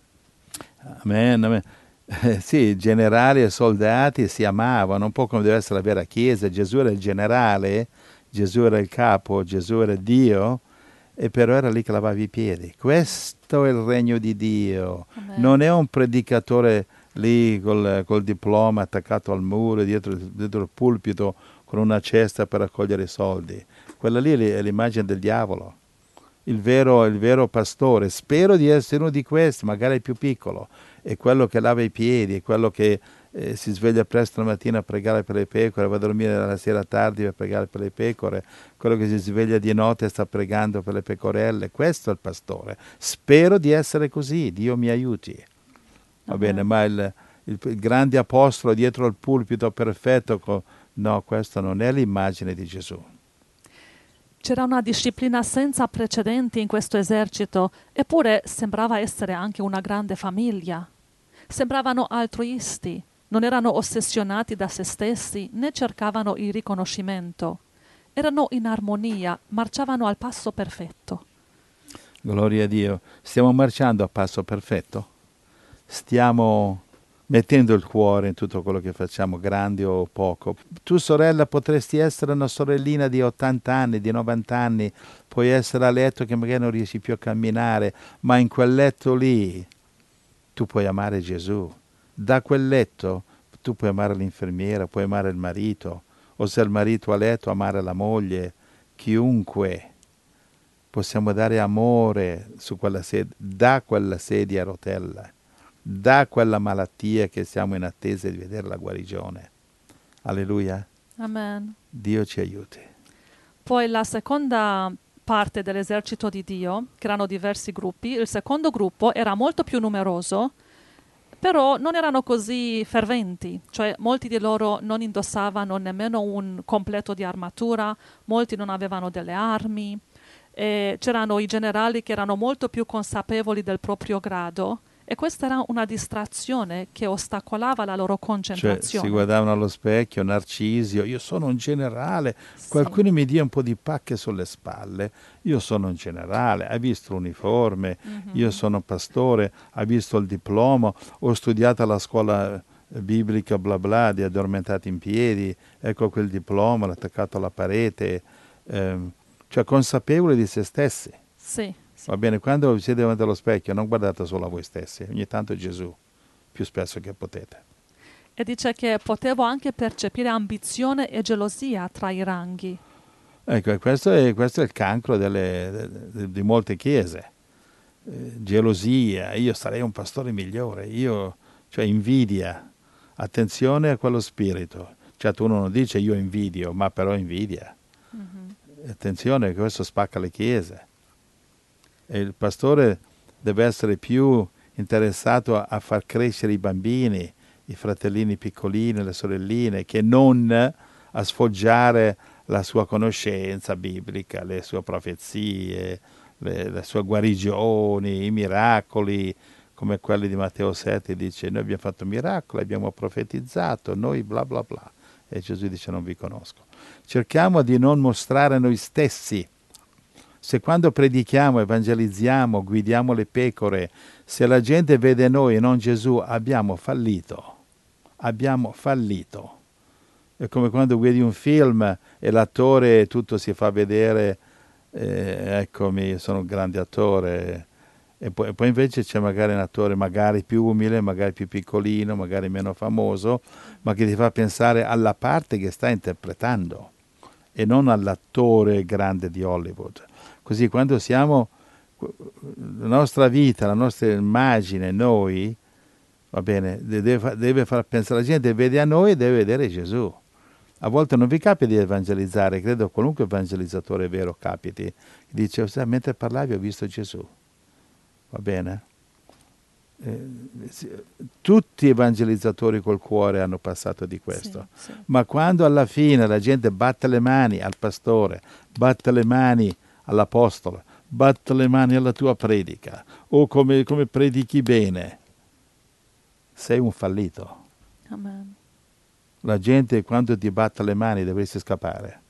Amen, amen. Eh, sì, generali e soldati si amavano, un po' come deve essere la vera Chiesa. Gesù era il generale, Gesù era il capo, Gesù era Dio, e però era lì che lavavi i piedi. Questo è il regno di Dio. Amen. Non è un predicatore lì col, col diploma attaccato al muro, dietro, dietro il pulpito, con una cesta per raccogliere i soldi. Quella lì è l'immagine del diavolo. Il vero, il vero pastore, spero di essere uno di questi, magari il più piccolo, è quello che lava i piedi, è quello che eh, si sveglia presto la mattina a pregare per le pecore, va a dormire la sera tardi per pregare per le pecore, quello che si sveglia di notte e sta pregando per le pecorelle. Questo è il pastore. Spero di essere così, Dio mi aiuti. Va uh-huh. bene, ma il, il, il grande apostolo dietro il pulpito perfetto, co- no, questa non è l'immagine di Gesù. C'era una disciplina senza precedenti in questo esercito, eppure sembrava essere anche una grande famiglia. Sembravano altruisti, non erano ossessionati da se stessi, né cercavano il riconoscimento. Erano in armonia, marciavano al passo perfetto. Gloria a Dio. Stiamo marciando a passo perfetto? Stiamo mettendo il cuore in tutto quello che facciamo, grande o poco. Tu, sorella, potresti essere una sorellina di ottanta anni, di novanta anni, puoi essere a letto che magari non riesci più a camminare, ma in quel letto lì tu puoi amare Gesù. Da quel letto tu puoi amare l'infermiera, puoi amare il marito, o se il marito a letto amare la moglie, chiunque. Possiamo dare amore su quella sedia, da quella sedia a rotella, da quella malattia che siamo in attesa di vedere la guarigione. Alleluia. Amen. Dio ci aiuti. Poi la seconda parte dell'esercito di Dio, che erano diversi gruppi, il secondo gruppo era molto più numeroso, però non erano così ferventi, cioè molti di loro non indossavano nemmeno un completo di armatura, molti non avevano delle armi, e c'erano i generali che erano molto più consapevoli del proprio grado, e questa era una distrazione che ostacolava la loro concentrazione. Cioè, si guardavano allo specchio, Narcisio, io sono un generale, sì. Qualcuno mi dia un po' di pacche sulle spalle, io sono un generale, hai visto l'uniforme, mm-hmm. io sono pastore, hai visto il diploma, ho studiato alla scuola biblica, bla bla, di addormentati in piedi, ecco quel diploma, l'ho attaccato alla parete, ehm, cioè consapevoli di se stessi. Sì. Va bene, quando vi siete davanti allo specchio non guardate solo a voi stessi, ogni tanto Gesù, più spesso che potete. E dice che potevo anche percepire ambizione e gelosia tra i ranghi. Ecco, questo è, questo è il cancro delle, de, di molte chiese. Eh, gelosia, io sarei un pastore migliore, io, cioè invidia, attenzione a quello spirito. Certo uno non dice io invidio, ma però invidia. Mm-hmm. Attenzione, che questo spacca le chiese. E il pastore deve essere più interessato a, a far crescere i bambini, i fratellini piccolini, le sorelline, che non a sfoggiare la sua conoscenza biblica, le sue profezie, le, le sue guarigioni, i miracoli, come quelli di Matteo sette, dice noi abbiamo fatto miracoli, abbiamo profetizzato, noi bla bla bla. E Gesù dice non vi conosco. Cerchiamo di non mostrare noi stessi. Se quando predichiamo, evangelizziamo, guidiamo le pecore, se la gente vede noi e non Gesù, abbiamo fallito. Abbiamo fallito. È come quando guidi un film e l'attore tutto si fa vedere, eh, eccomi, sono un grande attore, e poi, e poi invece c'è magari un attore magari più umile, magari più piccolino, magari meno famoso, ma che ti fa pensare alla parte che sta interpretando e non all'attore grande di Hollywood. Così quando siamo, la nostra vita, la nostra immagine, noi, va bene, deve, deve far pensare, la gente vede a noi e deve vedere Gesù. A volte non vi capita di evangelizzare, credo qualunque evangelizzatore vero capiti, dice, mentre parlavi ho visto Gesù. Va bene? Eh, tutti gli evangelizzatori col cuore hanno passato di questo, sì, sì. Ma quando alla fine la gente batte le mani al pastore, batte le mani all'apostolo, batte le mani alla tua predica, o come, come predichi bene, sei un fallito. Amen. La gente quando ti batte le mani dovresti scappare.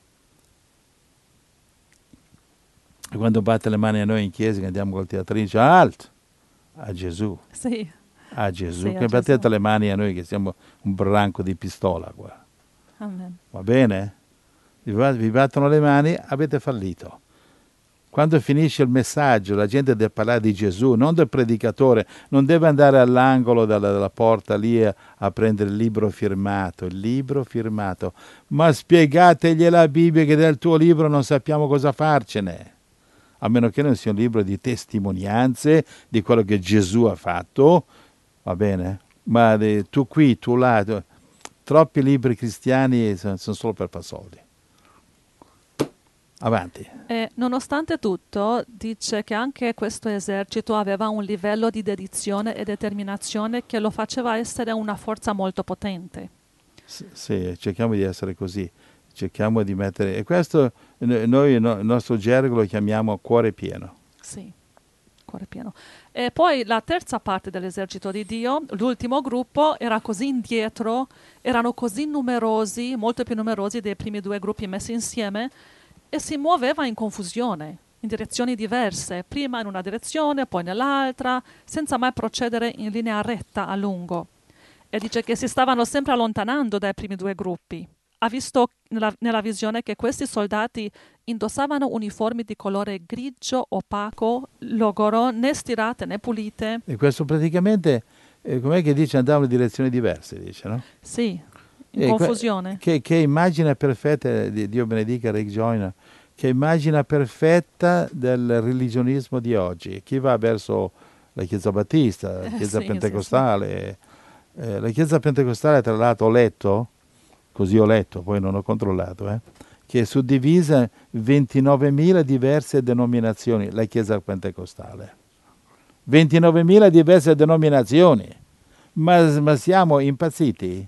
E quando batte le mani a noi in chiesa che andiamo col teatrino, dice alt a Gesù. Sì. A Gesù. Sì, che a battete Gesù. le mani a noi che siamo un branco di pistola qua. Amen. Va bene? Vi, vi battono le mani, avete fallito. Quando finisce il messaggio, la gente deve parlare di Gesù, non del predicatore, non deve andare all'angolo della, della porta lì a, a prendere il libro firmato, il libro firmato. Ma spiegategli la Bibbia che del tuo libro non sappiamo cosa farcene. A meno che non sia un libro di testimonianze di quello che Gesù ha fatto, va bene? Ma de, tu qui, tu là, tu, troppi libri cristiani sono, sono solo per far soldi. Avanti. E nonostante tutto, dice che anche questo esercito aveva un livello di dedizione e determinazione che lo faceva essere una forza molto potente. S- sì, cerchiamo di essere così, cerchiamo di mettere... E questo noi, no, il nostro gergo lo chiamiamo cuore pieno. Sì, cuore pieno. E poi la terza parte dell'esercito di Dio, l'ultimo gruppo, era così indietro, erano così numerosi, molto più numerosi dei primi due gruppi messi insieme, e si muoveva in confusione, in direzioni diverse, prima in una direzione, poi nell'altra, senza mai procedere in linea retta a lungo. E dice che si stavano sempre allontanando dai primi due gruppi. Ha visto nella, nella visione che questi soldati indossavano uniformi di colore grigio, opaco, logoro, né stirate né pulite. E questo praticamente, eh, com'è che dice, andavano in direzioni diverse, dice, no? Sì. In E confusione. Che, che immagine perfetta, Dio benedica Rick Joyner, che immagine perfetta del religionismo di oggi. Chi va verso la Chiesa Battista, la Chiesa eh, sì, Pentecostale. Sì, sì. Eh, la Chiesa Pentecostale, tra l'altro, ho letto, così ho letto, poi non ho controllato, eh, che è suddivisa in ventinovemila diverse denominazioni, la Chiesa Pentecostale. ventinovemila diverse denominazioni. Ma, ma siamo impazziti?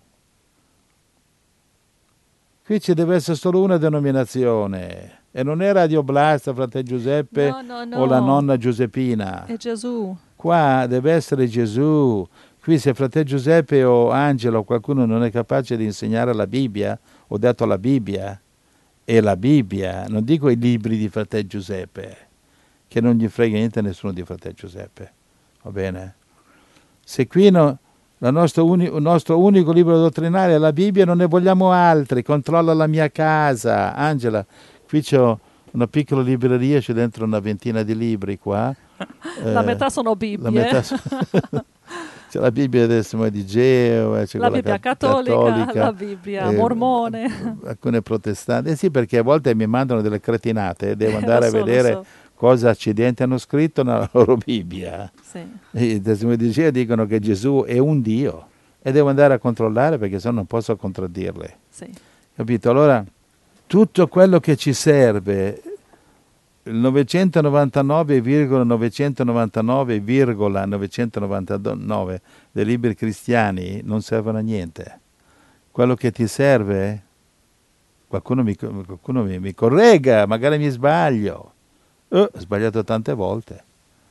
Qui ci deve essere solo una denominazione e non è Radio Blast, fratello Giuseppe, no, no, no. o la nonna Giuseppina. È Gesù. Qua deve essere Gesù. Qui se fratello Giuseppe o Angelo o qualcuno non è capace di insegnare la Bibbia, ho detto la Bibbia, è la Bibbia, non dico i libri di fratello Giuseppe, che non gli frega niente a nessuno di fratello Giuseppe. Va bene? Se qui no... Il nostro, uni, il nostro unico libro dottrinale è la Bibbia, non ne vogliamo altri, controlla la mia casa. Angela, qui c'ho una piccola libreria, c'è dentro una ventina di libri qua. La eh, metà sono Bibbie. La metà so- C'è la Bibbia del Testimone di Geo, c'è La quella Bibbia ca- cattolica, cattolica, la Bibbia eh, mormone. alcune protestanti. Eh sì, perché a volte mi mandano delle cretinate e devo Lo andare so, a lo vedere so. cosa accidenti hanno scritto nella loro Bibbia. Sì, E i testimoni di Geo dicono che Gesù è un Dio e devo andare a controllare perché sennò non posso contraddirle. sì. Capito? Allora, tutto quello che ci serve, il novecentonovantanove virgola novecentonovantanove virgola novecentonovantanove dei libri cristiani non servono a niente. Quello che ti serve, qualcuno mi, qualcuno mi, mi corregga, magari mi sbaglio. Eh, ho sbagliato tante volte.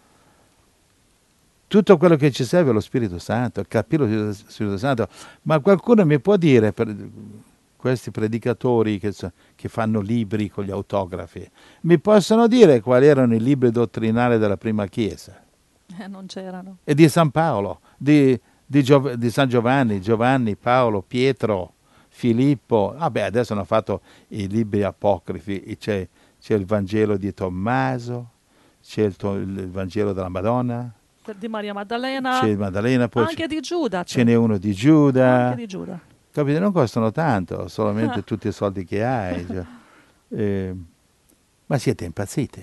Tutto quello che ci serve è lo Spirito Santo, capire lo Spirito Santo. Ma qualcuno mi può dire, per questi predicatori che, so- che fanno libri con gli autografi, mi possono dire quali erano i libri dottrinali della prima Chiesa? Eh, non c'erano. E di San Paolo, di, di, Giov- di San Giovanni, Giovanni, Paolo, Pietro, Filippo. Vabbè, adesso hanno fatto i libri apocrifi, c'è, c'è il Vangelo di Tommaso, c'è il, to- il Vangelo della Madonna, Di Maria Maddalena, c'è il Maddalena, poi anche c'è, di Giuda. ce c'è. n'è uno di Anche Giuda. di Giuda. Capite? Non costano tanto, solamente tutti i soldi che hai. Cioè. Eh, ma siete impazziti?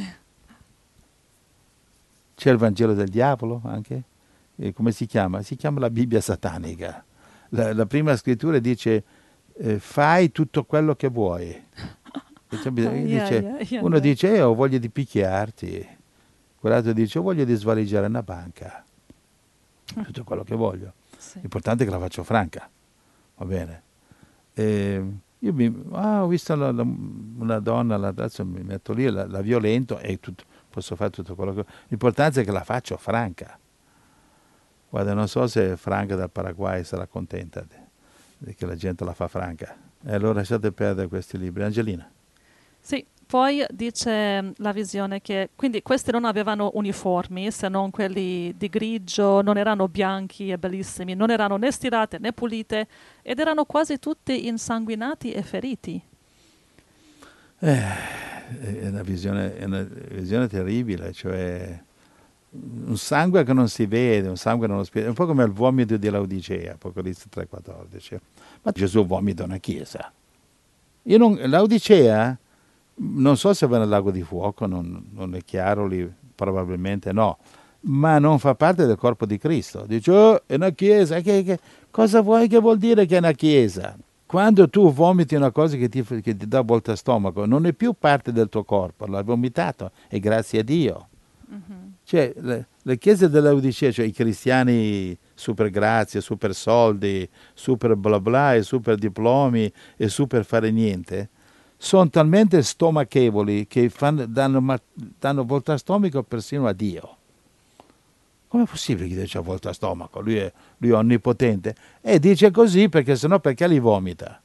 C'è il Vangelo del diavolo anche? Eh, come si chiama? Si chiama la Bibbia satanica. La, la prima scrittura dice eh, fai tutto quello che vuoi. E cioè, Ai, dice, ai, ai, uno ai. dice eh, ho voglia di picchiarti, quell'altro dice ho voglia di svaligiare una banca. Tutto quello che voglio. Sì. L'importante è che la faccio franca. Va bene. E io mi, ah, ho visto la- la- una donna, la- adesso mi metto lì, la, la violento e tutto, posso fare tutto quello che... L'importante è che la faccio franca. Guarda, non so se Franca dal Paraguay sarà contenta di, di che la gente la fa franca. E allora lasciate perdere questi libri. Angelina. Sì, poi dice mm, la visione che quindi questi non avevano uniformi se non quelli di grigio, non erano bianchi e bellissimi, non erano né stirate né pulite ed erano quasi tutti insanguinati e feriti. Eh, è una visione, è una visione terribile, cioè un sangue che non si vede, un sangue nello spirito, è un po' come il vomito di Laodicea, Apocalisse tre quattordici. Ma Gesù vomita una chiesa. Io non, Laodicea, non so se va nel lago di fuoco, non, non è chiaro lì, probabilmente no, ma non fa parte del corpo di Cristo. Dice, oh, è una chiesa, che, che, cosa vuoi che vuol dire che è una chiesa? Quando tu vomiti una cosa che ti, che ti dà volta a stomaco, non è più parte del tuo corpo, l'hai vomitato e grazie a Dio. Mhm. Cioè, le, le chiese dell'Odicea, cioè i cristiani super grazie, super soldi, super bla bla e super diplomi e super fare niente, sono talmente stomachevoli che fanno, danno, ma- danno volta a stomaco persino a Dio. Com'è possibile che dice a volta a stomaco? Lui è, lui è onnipotente. E dice così perché sennò perché li vomita?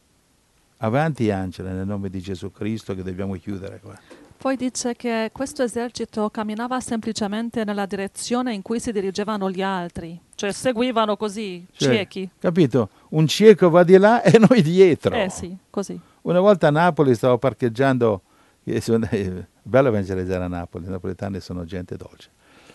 Avanti Angela, nel nome di Gesù Cristo, che dobbiamo chiudere qua. Poi dice che questo esercito camminava semplicemente nella direzione in cui si dirigevano gli altri, cioè seguivano così, Cioè, ciechi. capito? Un cieco va di là e noi dietro. Eh sì, così. Una volta a Napoli stavo parcheggiando, è bello evangelizzare a Napoli, i napoletani sono gente dolce.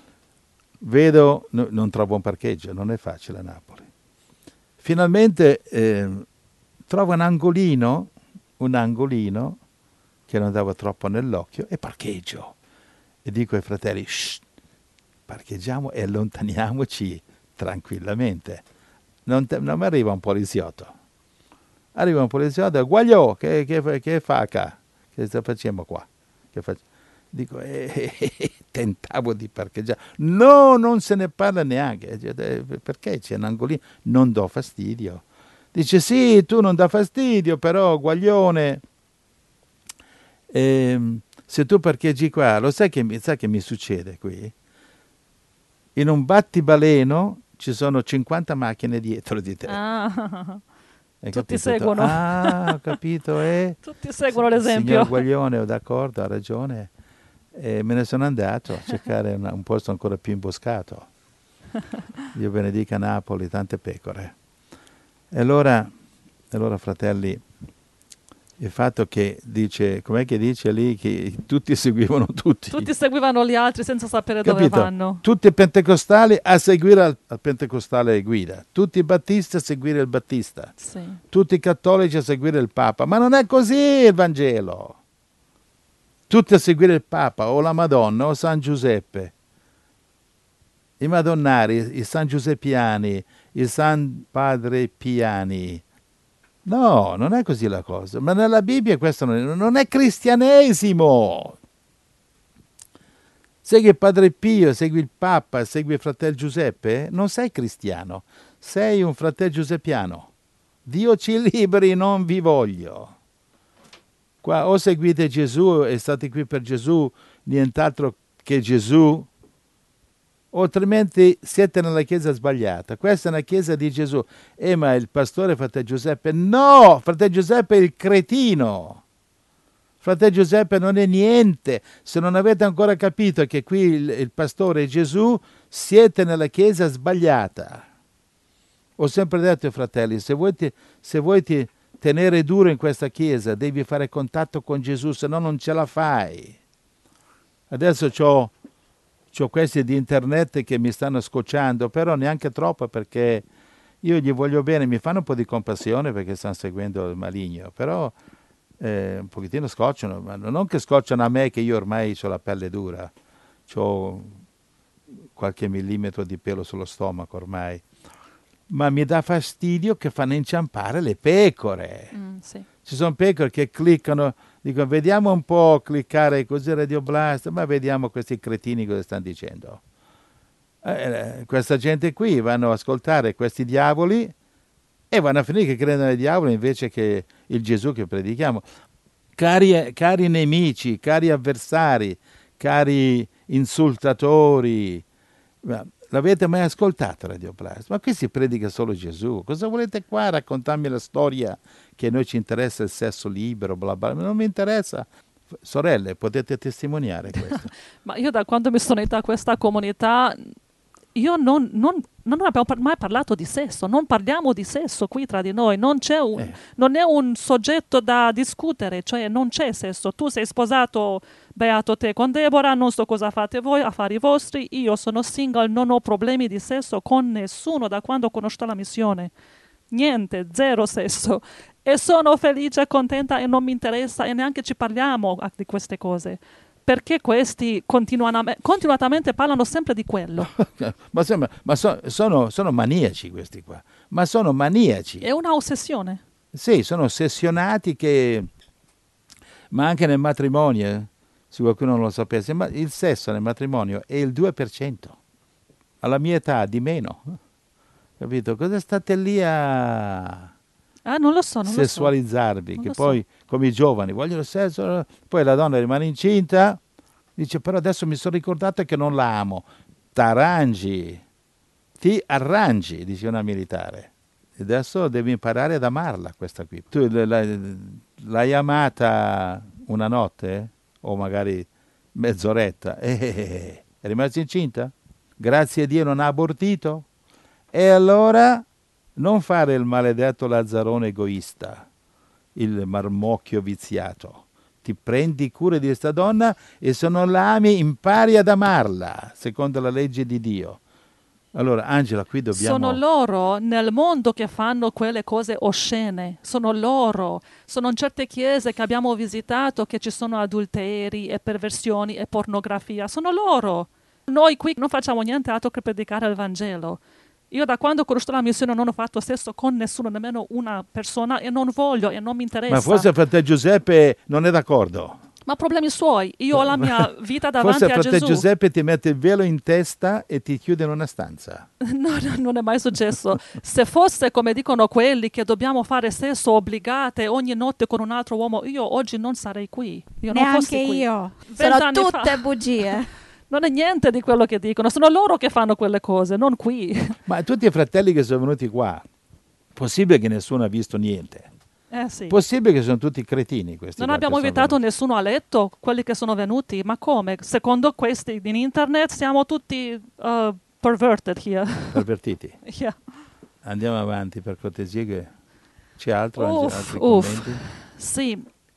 Vedo, no, non trovo un parcheggio, non è facile a Napoli. Finalmente eh, trovo un angolino, un angolino che non dava troppo nell'occhio e parcheggio. E dico ai fratelli, shh, parcheggiamo e allontaniamoci tranquillamente. Non, te, non mi arriva un poliziotto. Arriva un poliziotto e guagliò, che, che, che fa qua? Che sta facendo qua? Che fac... Dico, eh, eh, tentavo di parcheggiare. No, non se ne parla neanche. Perché c'è un angolino? Non do fastidio. Dice, sì, tu non dà fastidio, però, guaglione, eh, se tu parcheggi qua, lo sai che, mi, sai che mi succede qui? In un battibaleno ci sono cinquanta macchine dietro di te. Ah, Hai tutti capito? seguono. Ah, ho capito, eh? Tutti seguono l'esempio. Signor Guaglione, d'accordo, ha ragione. E me ne sono andato a cercare una, un posto ancora più imboscato. Dio benedica Napoli, tante pecore. E allora, allora fratelli, il fatto che dice, com'è che dice lì, che tutti seguivano tutti. Tutti seguivano gli altri senza sapere Capito? dove vanno. Tutti i pentecostali a seguire al, al pentecostale guida, tutti i battisti a seguire il battista, Sì. tutti i cattolici a seguire il Papa. Ma non è così il Vangelo. Tutti a seguire il Papa o la Madonna o San Giuseppe. I Madonnari, i San Giuseppiani, i San Padre Piani. No, non è così la cosa. Ma nella Bibbia questo non è, non è cristianesimo. Segui il Padre Pio, segui il Papa, segui il fratello Giuseppe, non sei cristiano, sei un fratello giuseppiano. Dio ci liberi, non vi voglio. Qua o seguite Gesù e state qui per Gesù, nient'altro che Gesù, o altrimenti siete nella chiesa sbagliata. Questa è una chiesa di Gesù. Eh, ma il pastore fratello Giuseppe, no, fratello Giuseppe è il cretino. Fratello Giuseppe non è niente. Se non avete ancora capito che qui il, il pastore è Gesù, siete nella chiesa sbagliata. Ho sempre detto ai fratelli, se vuoi, ti, se vuoi ti tenere duro in questa chiesa, devi fare contatto con Gesù, se no non ce la fai. Adesso c'ho, c'ho questi di internet che mi stanno scocciando, però neanche troppo, perché io gli voglio bene, mi fanno un po' di compassione perché stanno seguendo il maligno, però eh, un pochettino scocciano, ma non che scocciano a me, che io ormai ho la pelle dura, ho qualche millimetro di pelo sullo stomaco ormai, ma mi dà fastidio che fanno inciampare le pecore. Mm, sì. Ci sono pecore che cliccano, dicono vediamo un po', cliccare così Radio Blast, ma vediamo questi cretini cosa stanno dicendo. Eh, questa gente qui vanno a ascoltare questi diavoli e vanno a finire che credono ai diavoli invece che il Gesù che predichiamo. Cari, cari nemici, cari avversari, cari insultatori, l'avete mai ascoltato Radio Blast? Ma qui si predica solo Gesù. Cosa volete qua raccontarmi la storia che a noi ci interessa il sesso libero, bla bla? Non mi interessa. Sorelle, potete testimoniare questo. Ma io da quando mi sono entrata a questa comunità, io non, non, non abbiamo par- mai parlato di sesso, non parliamo di sesso qui tra di noi, non, c'è un, Eh. non è un soggetto da discutere, cioè non c'è sesso. Tu sei sposato, beato te con Deborah, non so cosa fate voi, affari vostri, io sono single, non ho problemi di sesso con nessuno da quando ho conosciuto la missione. Niente, zero sesso. E sono felice e contenta e non mi interessa e neanche ci parliamo di queste cose. Perché questi continuam- continuamente parlano sempre di quello. ma sembra, ma so, sono, sono maniaci questi qua, ma sono maniaci. È una ossessione. Sì, sono ossessionati che, ma anche nel matrimonio, eh, se qualcuno non lo sapesse, ma il sesso nel matrimonio è il due per cento, alla mia età di meno, capito? Cosa state lì a... Ah, non lo so, non sessualizzarvi, lo so. che Non lo poi so. come i giovani vogliono sesso, poi la donna rimane incinta, dice però adesso mi sono ricordato che non la amo, t'arrangi, ti arrangi, dice una militare, e adesso devi imparare ad amarla questa qui. Tu l'hai, l'hai amata una notte o magari mezz'oretta e è rimasta incinta? Grazie a Dio non ha abortito? E allora non fare il maledetto lazzarone egoista, il marmocchio viziato. Ti prendi cura di questa donna e se non la ami impari ad amarla, secondo la legge di Dio. Allora, Angela, qui dobbiamo... Sono loro nel mondo che fanno quelle cose oscene. Sono loro. Sono in certe chiese che abbiamo visitato che ci sono adulteri e perversioni e pornografia. Sono loro. Noi qui non facciamo niente altro che predicare il Vangelo. Io da quando ho conosciuto la missione non ho fatto sesso con nessuno, nemmeno una persona, e non voglio e non mi interessa. Ma forse il fratello Giuseppe non è d'accordo. Ma problemi suoi. Io ho la mia vita davanti forse a il fratello Gesù. Giuseppe ti mette il velo in testa e ti chiude in una stanza. No, no, non è mai successo. Se fosse come dicono quelli che dobbiamo fare sesso obbligate ogni notte con un altro uomo, io oggi non sarei qui. Io non Neanche fossi qui. io. Sono Vent'anni tutte fa. bugie. Non è niente di quello che dicono, sono loro che fanno quelle cose, non qui. Ma tutti i fratelli che sono venuti qua, possibile che nessuno ha visto niente? Eh sì. Possibile che sono tutti cretini questi? Non qua abbiamo che sono invitato venuti? nessuno a letto, quelli che sono venuti, ma come? Secondo questi in internet siamo tutti uh, perverted here. Pervertiti. Yeah. Andiamo avanti per cortesia che c'è altro, Uff, altri uff. commenti? Sì,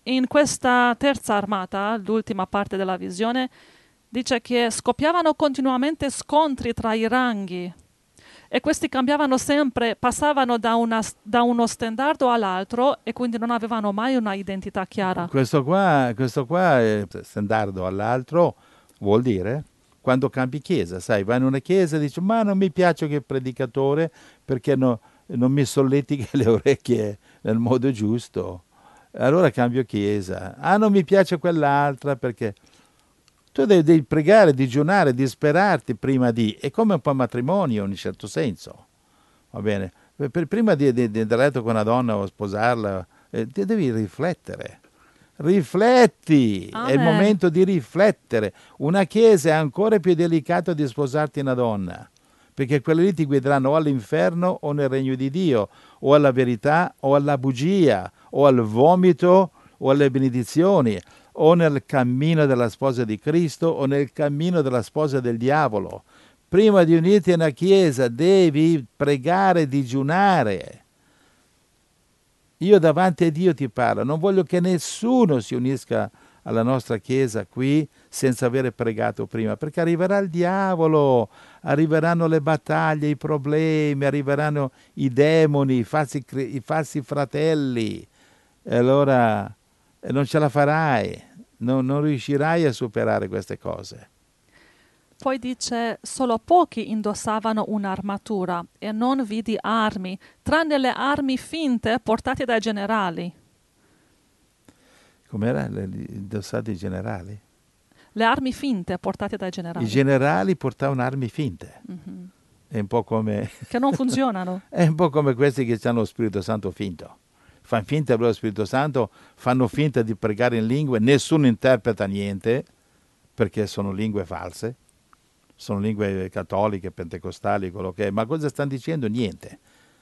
in questa terza armata, l'ultima parte della visione, dice che scoppiavano continuamente scontri tra i ranghi e questi cambiavano sempre, passavano da, una, da uno stendardo all'altro e quindi non avevano mai una identità chiara. Questo qua, questo qua è stendardo all'altro, vuol dire quando cambi chiesa, sai, vai in una chiesa e dici ma non mi piace che predicatore perché no, non mi solletichi le orecchie nel modo giusto, allora cambio chiesa. Ah, non mi piace quell'altra perché tu devi, devi pregare, digiunare, disperarti prima di... È come un po' matrimonio in un certo senso, va bene? Per, prima di, di, di andare a letto con una donna o sposarla, eh, ti devi riflettere. Rifletti, Amen. È il momento di riflettere. Una chiesa è ancora più delicato di sposarti una donna, perché quelle lì ti guideranno o all'inferno o nel regno di Dio, o alla verità o alla bugia, o al vomito o alle benedizioni, o nel cammino della sposa di Cristo o nel cammino della sposa del diavolo. Prima di unirti a una chiesa devi pregare e digiunare. Io davanti a Dio ti parlo, non voglio che nessuno si unisca alla nostra chiesa qui senza avere pregato prima, perché arriverà il diavolo, arriveranno le battaglie, i problemi, arriveranno i demoni, i falsi, i falsi fratelli, e allora non ce la farai, non, non riuscirai a superare queste cose. Poi dice, solo pochi indossavano un'armatura e non vidi armi, tranne le armi finte portate dai generali. Com'era? Le, indossate i generali? Le armi finte portate dai generali. I generali portavano armi finte. Mm-hmm. È un po' come... Che non funzionano. È un po' come questi che hanno lo Spirito Santo finto. Fanno finta di avere lo Spirito Santo, fanno finta di pregare in lingue, nessuno interpreta niente, perché sono lingue false, sono lingue cattoliche, pentecostali, quello che è. Ma cosa stanno dicendo? Niente.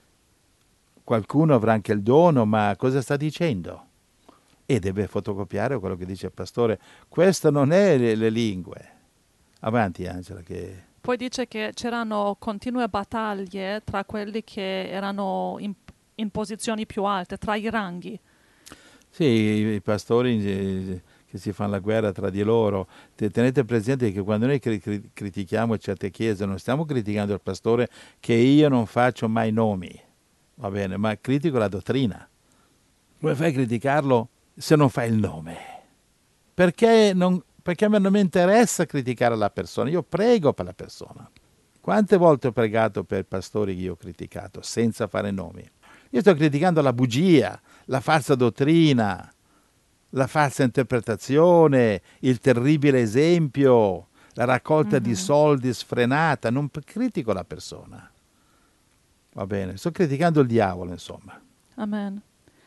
Qualcuno avrà anche il dono, ma cosa sta dicendo? E deve fotocopiare quello che dice il pastore. Questo non è le, le lingue. Avanti, Angela. Che... Poi dice che c'erano continue battaglie tra quelli che erano in, in posizioni più alte, tra i ranghi. Sì, i, i pastori eh, che si fanno la guerra tra di loro. Tenete presente che quando noi cri- cri- critichiamo certe chiese non stiamo criticando il pastore che io non faccio mai nomi, va bene, ma critico la dottrina. Come fai a criticarlo se non fai il nome? Perché, non, perché a me non mi interessa criticare la persona, io prego per la persona. Quante volte ho pregato per pastori che io ho criticato senza fare nomi? Io sto criticando la bugia, la falsa dottrina, la falsa interpretazione, il terribile esempio, la raccolta mm-hmm. di soldi sfrenata, non critico la persona. Va bene, sto criticando il diavolo, insomma. Amen.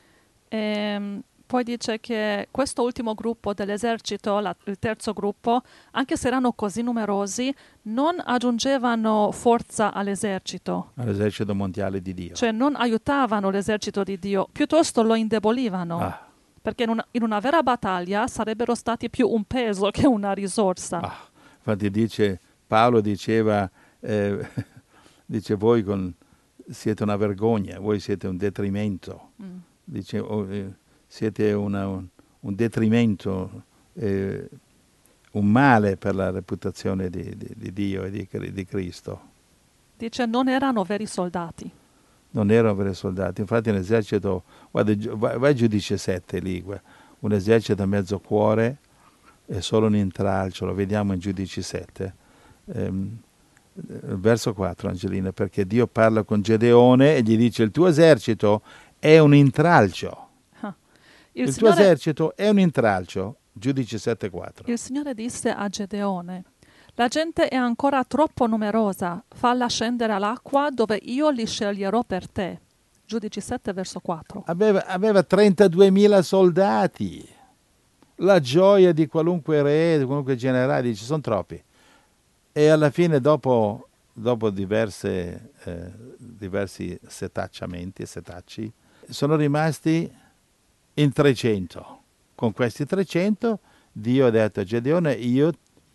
E, poi dice che questo ultimo gruppo dell'esercito, la, il terzo gruppo, anche se erano così numerosi, non aggiungevano forza all'esercito. All'esercito mondiale di Dio. Cioè non aiutavano l'esercito di Dio, piuttosto lo indebolivano. Ah. Perché in una, in una vera battaglia sarebbero stati più un peso che una risorsa. Ah. Infatti dice, Paolo diceva, eh, dice voi con, siete una vergogna, voi siete un detrimento. Mm. Dice, oh, eh, siete una, un, un detrimento, eh, un male per la reputazione di, di, di Dio e di, di Cristo. Dice non erano veri soldati. Non erano veri soldati. Infatti un esercito, guarda, vai, vai Giudice sette lì, un esercito a mezzo cuore è solo un intralcio, lo vediamo in Giudice sette. Ehm, verso quattro, Angelina, perché Dio parla con Gedeone e gli dice il tuo esercito è un intralcio. Ah. Il, il Signore, tuo esercito è un intralcio. Giudice sette quattro. Il Signore disse a Gedeone, la gente è ancora troppo numerosa, falla scendere all'acqua dove io li sceglierò per te. Giudice sette verso quattro. Aveva, aveva trentaduemila soldati. La gioia di qualunque re, di qualunque generale, dice sono troppi. E alla fine dopo, dopo diverse, eh, diversi setacciamenti, setacci, sono rimasti in trecento. Con questi trecento Dio ha detto a Gedeone, io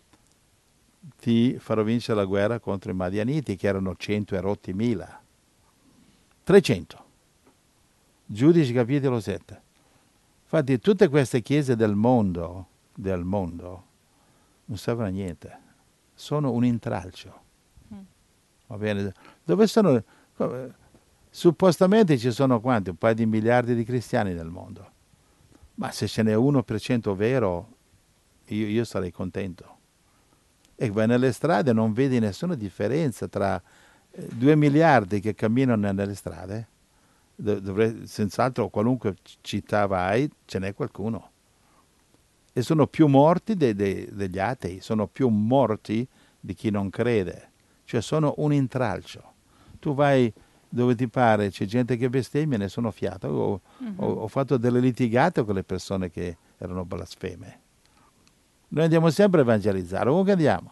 ti farò vincere la guerra contro i Madianiti, che erano cento e rotti mila. trecento. Giudici capitolo sette. Infatti tutte queste chiese del mondo, del mondo, non servono a niente, sono un intralcio. Mm. Va bene? Dove sono, suppostamente ci sono quanti? Un paio di miliardi di cristiani nel mondo. Ma se ce n'è uno per cento vero, io, io sarei contento. E vai nelle strade e non vedi nessuna differenza tra eh, due miliardi che camminano nelle strade. Dovre, senz'altro qualunque città vai ce n'è qualcuno. E sono più morti de, de, degli atei, sono più morti di chi non crede. Cioè sono un intralcio. Tu vai dove ti pare, c'è gente che bestemmia, ne sono fiato. Ho, uh-huh. ho, ho fatto delle litigate con le persone che erano blasfeme. Noi andiamo sempre a evangelizzare, ovunque andiamo.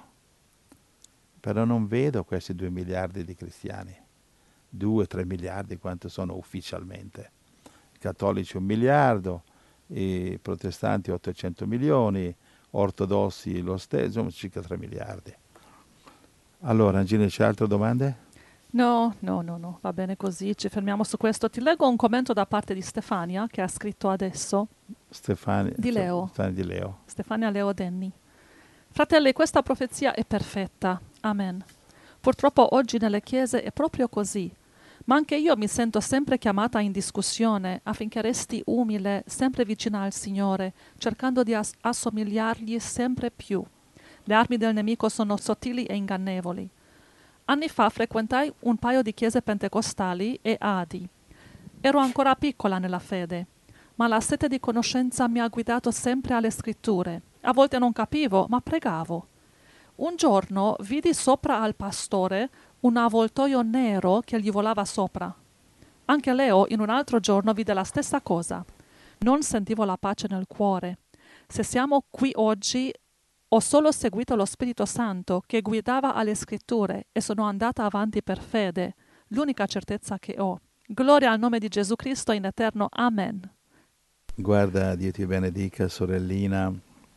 Però non vedo questi due miliardi di cristiani. Due, tre miliardi, quanto sono ufficialmente. I cattolici un miliardo, i protestanti ottocento milioni, ortodossi lo stesso, insomma circa tre miliardi. Allora, Angela, c'è altre domande? No, no, no, no, va bene così, ci fermiamo su questo. Ti leggo un commento da parte di Stefania, che ha scritto adesso. Stefania di Leo. Stefania di Leo. Stefania Leo Denni. Fratelli, questa profezia è perfetta. Amen. Purtroppo oggi nelle chiese è proprio così. Ma anche io mi sento sempre chiamata in discussione affinché resti umile, sempre vicina al Signore, cercando di ass- assomigliargli sempre più. Le armi del nemico sono sottili e ingannevoli. Anni fa frequentai un paio di chiese pentecostali e Adi. Ero ancora piccola nella fede, ma la sete di conoscenza mi ha guidato sempre alle scritture. A volte non capivo, ma pregavo. Un giorno vidi sopra al pastore un avvoltoio nero che gli volava sopra. Anche Leo in un altro giorno vide la stessa cosa. Non sentivo la pace nel cuore. Se siamo qui oggi, ho solo seguito lo Spirito Santo che guidava alle scritture e sono andata avanti per fede, l'unica certezza che ho. Gloria al nome di Gesù Cristo in eterno. Amen. Guarda, Dio ti benedica, sorellina.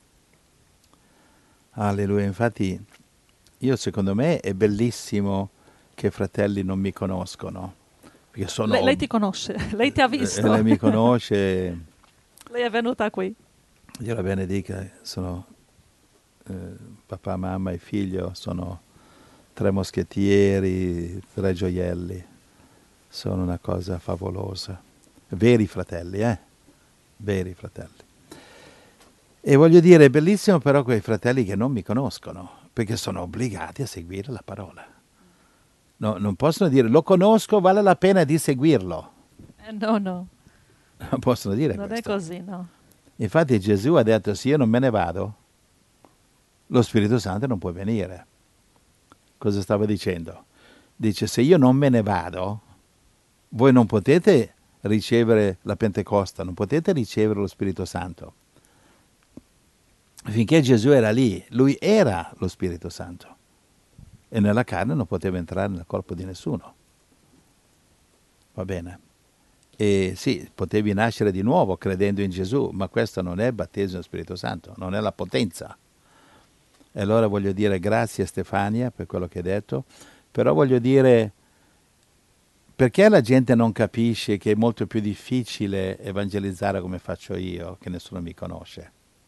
Alleluia. Infatti, io secondo me è bellissimo che i fratelli non mi conoscono. Perché sono... lei, lei ti conosce, lei ti ha visto. Eh, lei mi conosce. Lei è venuta qui. Dio la benedica, sono eh, papà, mamma e figlio, sono tre moschettieri, tre gioielli. Sono una cosa favolosa. Veri fratelli, eh? Veri fratelli. E voglio dire, è bellissimo però quei fratelli che non mi conoscono, perché sono obbligati a seguire la parola. No, non possono dire, lo conosco, vale la pena di seguirlo. Eh, no, no. Non possono dire non questo. Non è così, no. Infatti Gesù ha detto, se io non me ne vado, lo Spirito Santo non può venire. Cosa stava dicendo? Dice, se io non me ne vado, voi non potete ricevere la Pentecoste, non potete ricevere lo Spirito Santo. Finché Gesù era lì, lui era lo Spirito Santo e nella carne non poteva entrare nel corpo di nessuno. Va bene? E sì, potevi nascere di nuovo credendo in Gesù, ma questo non è il battesimo dello Spirito Santo, non è la potenza. E allora voglio dire grazie a Stefania per quello che hai detto, però voglio dire, perché la gente non capisce che è molto più difficile evangelizzare come faccio io, che nessuno mi conosce?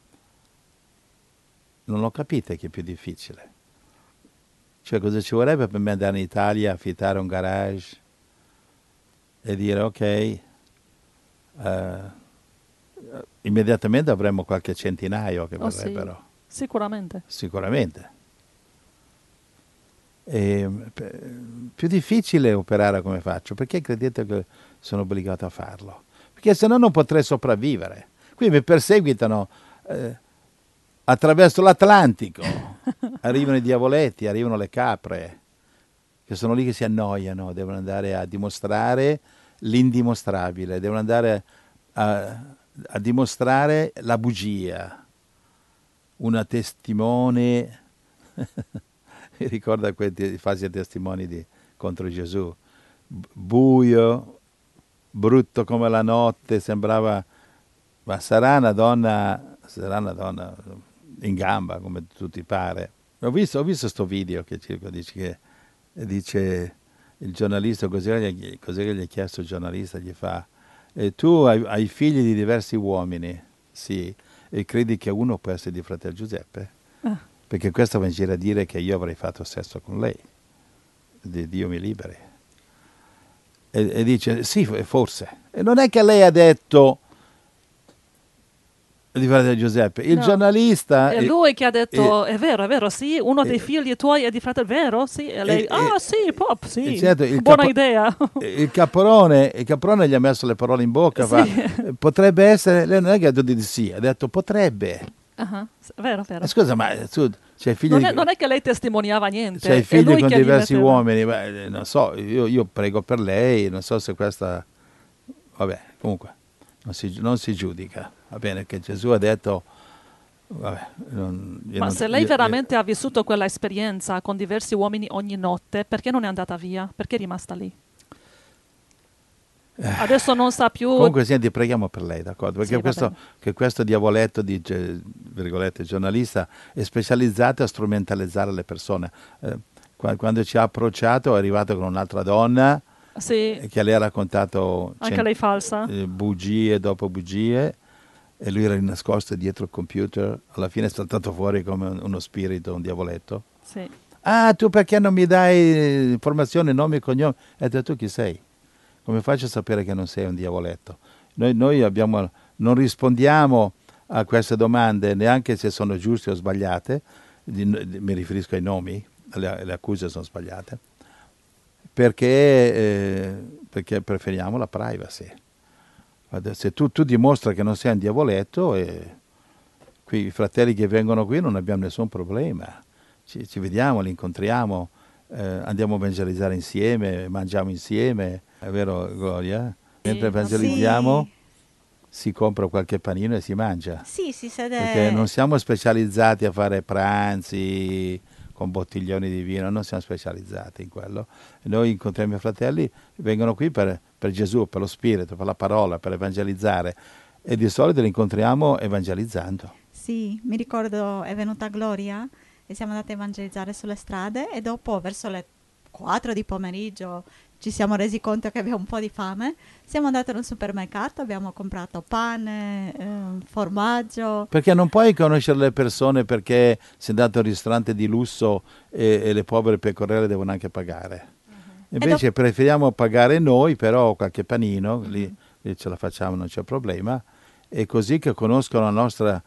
Non lo capite che è più difficile. Cioè, cosa ci vorrebbe per me andare in Italia, affittare un garage e dire, ok, uh, immediatamente avremmo qualche centinaio che oh, vorrebbero. Sì. Sicuramente. Sicuramente. E, più difficile operare come faccio, perché credete che sono obbligato a farlo? Perché se no non potrei sopravvivere. Qui mi perseguitano eh, attraverso l'Atlantico, arrivano i diavoletti, arrivano le capre, che sono lì che si annoiano, devono andare a dimostrare l'indimostrabile, devono andare a, a dimostrare la bugia. Una testimone, mi ricorda quei falsi testimoni di, contro Gesù, buio, brutto come la notte, sembrava, ma sarà una donna, sarà una donna in gamba, come tutti pare. Ho visto, ho visto sto video che dice, che dice il giornalista, cos'è che gli ha chiesto il giornalista, gli fa, E tu hai, hai figli di diversi uomini, sì, e credi che uno può essere di fratello Giuseppe? Ah. Perché questo va in giro a dire che io avrei fatto sesso con lei. Di- Dio mi liberi. E, e dice, sì, forse. E non è che lei ha detto di fratello Giuseppe. Il No. giornalista... È e- lui che ha detto, e- è vero, è vero, sì, uno dei e- figli tuoi è di fratello, vero? Sì, e lei, e- ah e- sì, Pop, sì, e certo, il buona capo- idea. il caprone, il caprone gli ha messo le parole in bocca, Sì. fa, "Eh, potrebbe essere, lei non è che ha detto di sì, ha detto potrebbe. Ah, s- vero, vero. Ma scusa, ma tu c'hai figli, Non di, è, non è che lei testimoniava niente, c'hai è figli lui con che gli diversi metteva. uomini, beh, eh, non so, io, io prego per lei, non so se questa, vabbè, comunque, non si, non si giudica, va bene, che Gesù ha detto, vabbè, non- io Ma non- se lei io- io- veramente ha vissuto quella esperienza con diversi uomini ogni notte, perché non è andata via? Perché è rimasta lì? Adesso non sa più. Comunque, senti, preghiamo per lei, d'accordo? Perché Sì, va questo, bene. che questo diavoletto di ge- virgolette, giornalista è specializzato a strumentalizzare le persone. Eh, qua- quando ci ha approcciato è arrivato con un'altra donna Sì, eh, che le ha raccontato anche cent- lei falsa. eh, bugie dopo bugie e lui era nascosto dietro il computer. Alla fine è saltato fuori come un- uno spirito, un diavoletto. Sì. Ah, tu perché non mi dai eh, informazioni, nomi e cognomi? E ho detto, tu chi sei? Come faccio a sapere che non sei un diavoletto? Noi, noi abbiamo, non rispondiamo a queste domande neanche se sono giuste o sbagliate, di- di- mi riferisco ai nomi, le, le accuse sono sbagliate, perché, eh, perché preferiamo la privacy. Guarda, se tu, tu dimostri che non sei un diavoletto, e qui i fratelli che vengono qui non abbiamo nessun problema, ci, ci vediamo, li incontriamo, eh, andiamo a evangelizzare insieme, mangiamo insieme, è vero Gloria? Mentre Sì, evangelizziamo Sì, si compra qualche panino e si mangia, sì, si perché non sede. siamo specializzati a fare pranzi con bottiglioni di vino, non siamo specializzati in quello. Noi incontriamo i fratelli, vengono qui per, per Gesù, per lo Spirito, per la parola, per evangelizzare e di solito li incontriamo evangelizzando. Sì, mi ricordo è venuta Gloria e siamo andati a evangelizzare sulle strade e dopo verso le quattro di pomeriggio ci siamo resi conto che abbiamo un po' di fame. Siamo andati in un supermercato, abbiamo comprato pane, ehm, formaggio. Perché non puoi conoscere le persone perché sei andato a un ristorante di lusso e, e le povere pecorelle devono anche pagare. Invece preferiamo pagare noi, però qualche panino, lì, lì ce la facciamo, non c'è problema, e così che conoscono la nostra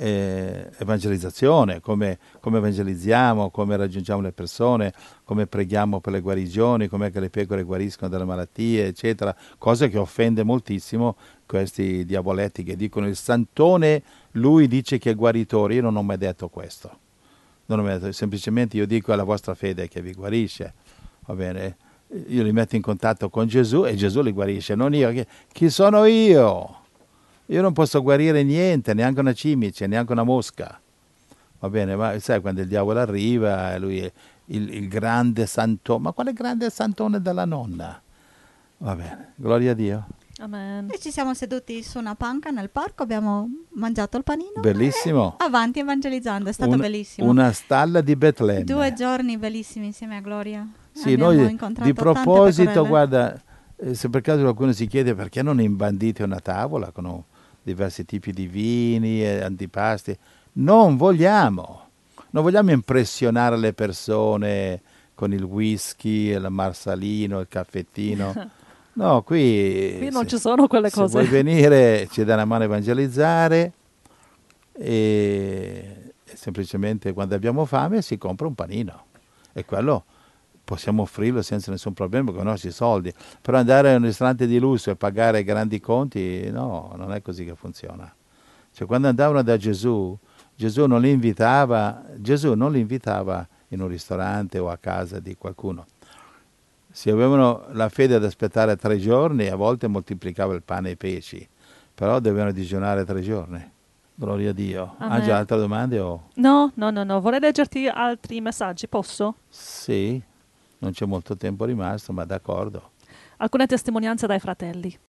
eh, evangelizzazione, come, come evangelizziamo, come raggiungiamo le persone, come preghiamo per le guarigioni, com'è che le pecore guariscono dalle malattie, eccetera, cosa che offende moltissimo questi diavoletti che dicono il santone, lui dice che è guaritore. Io non ho mai detto questo, non ho mai detto, semplicemente io dico è la vostra fede che vi guarisce, va bene? Io li metto in contatto con Gesù e Gesù li guarisce, non io. Chi, chi sono io? Io non posso guarire niente, neanche una cimice, neanche una mosca. Va bene, ma sai quando il diavolo arriva, lui è il, il grande santone. Ma quale grande santone della nonna? Va bene, gloria a Dio. Amen. E ci siamo seduti su una panca nel parco, abbiamo mangiato il panino. Bellissimo. E avanti evangelizzando, è stato Un- bellissimo. Una stalla di Betlemme. Due giorni bellissimi insieme a Gloria. Sì, Abbiamo noi incontrato di tante proposito, pecorelle. guarda, eh, se per caso qualcuno si chiede perché non imbandite una tavola con oh, diversi tipi di vini e antipasti, non vogliamo, non vogliamo impressionare le persone con il whisky, il marsalino, il caffettino. No, qui, Qui non se, ci sono quelle se cose. vuoi venire ci dai una mano a evangelizzare e, e semplicemente quando abbiamo fame si compra un panino e quello possiamo offrirlo senza nessun problema con i nostri soldi, però andare a un ristorante di lusso e pagare grandi conti, no, non è così che funziona. Cioè, quando andavano da Gesù, Gesù non li invitava, Gesù non li invitava in un ristorante o a casa di qualcuno. Se avevano la fede ad aspettare tre giorni, a volte moltiplicava il pane e i pesci, però dovevano digiunare tre giorni. Gloria a Dio. Amen. Ha già altre domande? O? No, no, no, no. Vorrei leggerti altri messaggi, posso? Sì, non c'è molto tempo rimasto, ma d'accordo. Alcune testimonianze dai fratelli.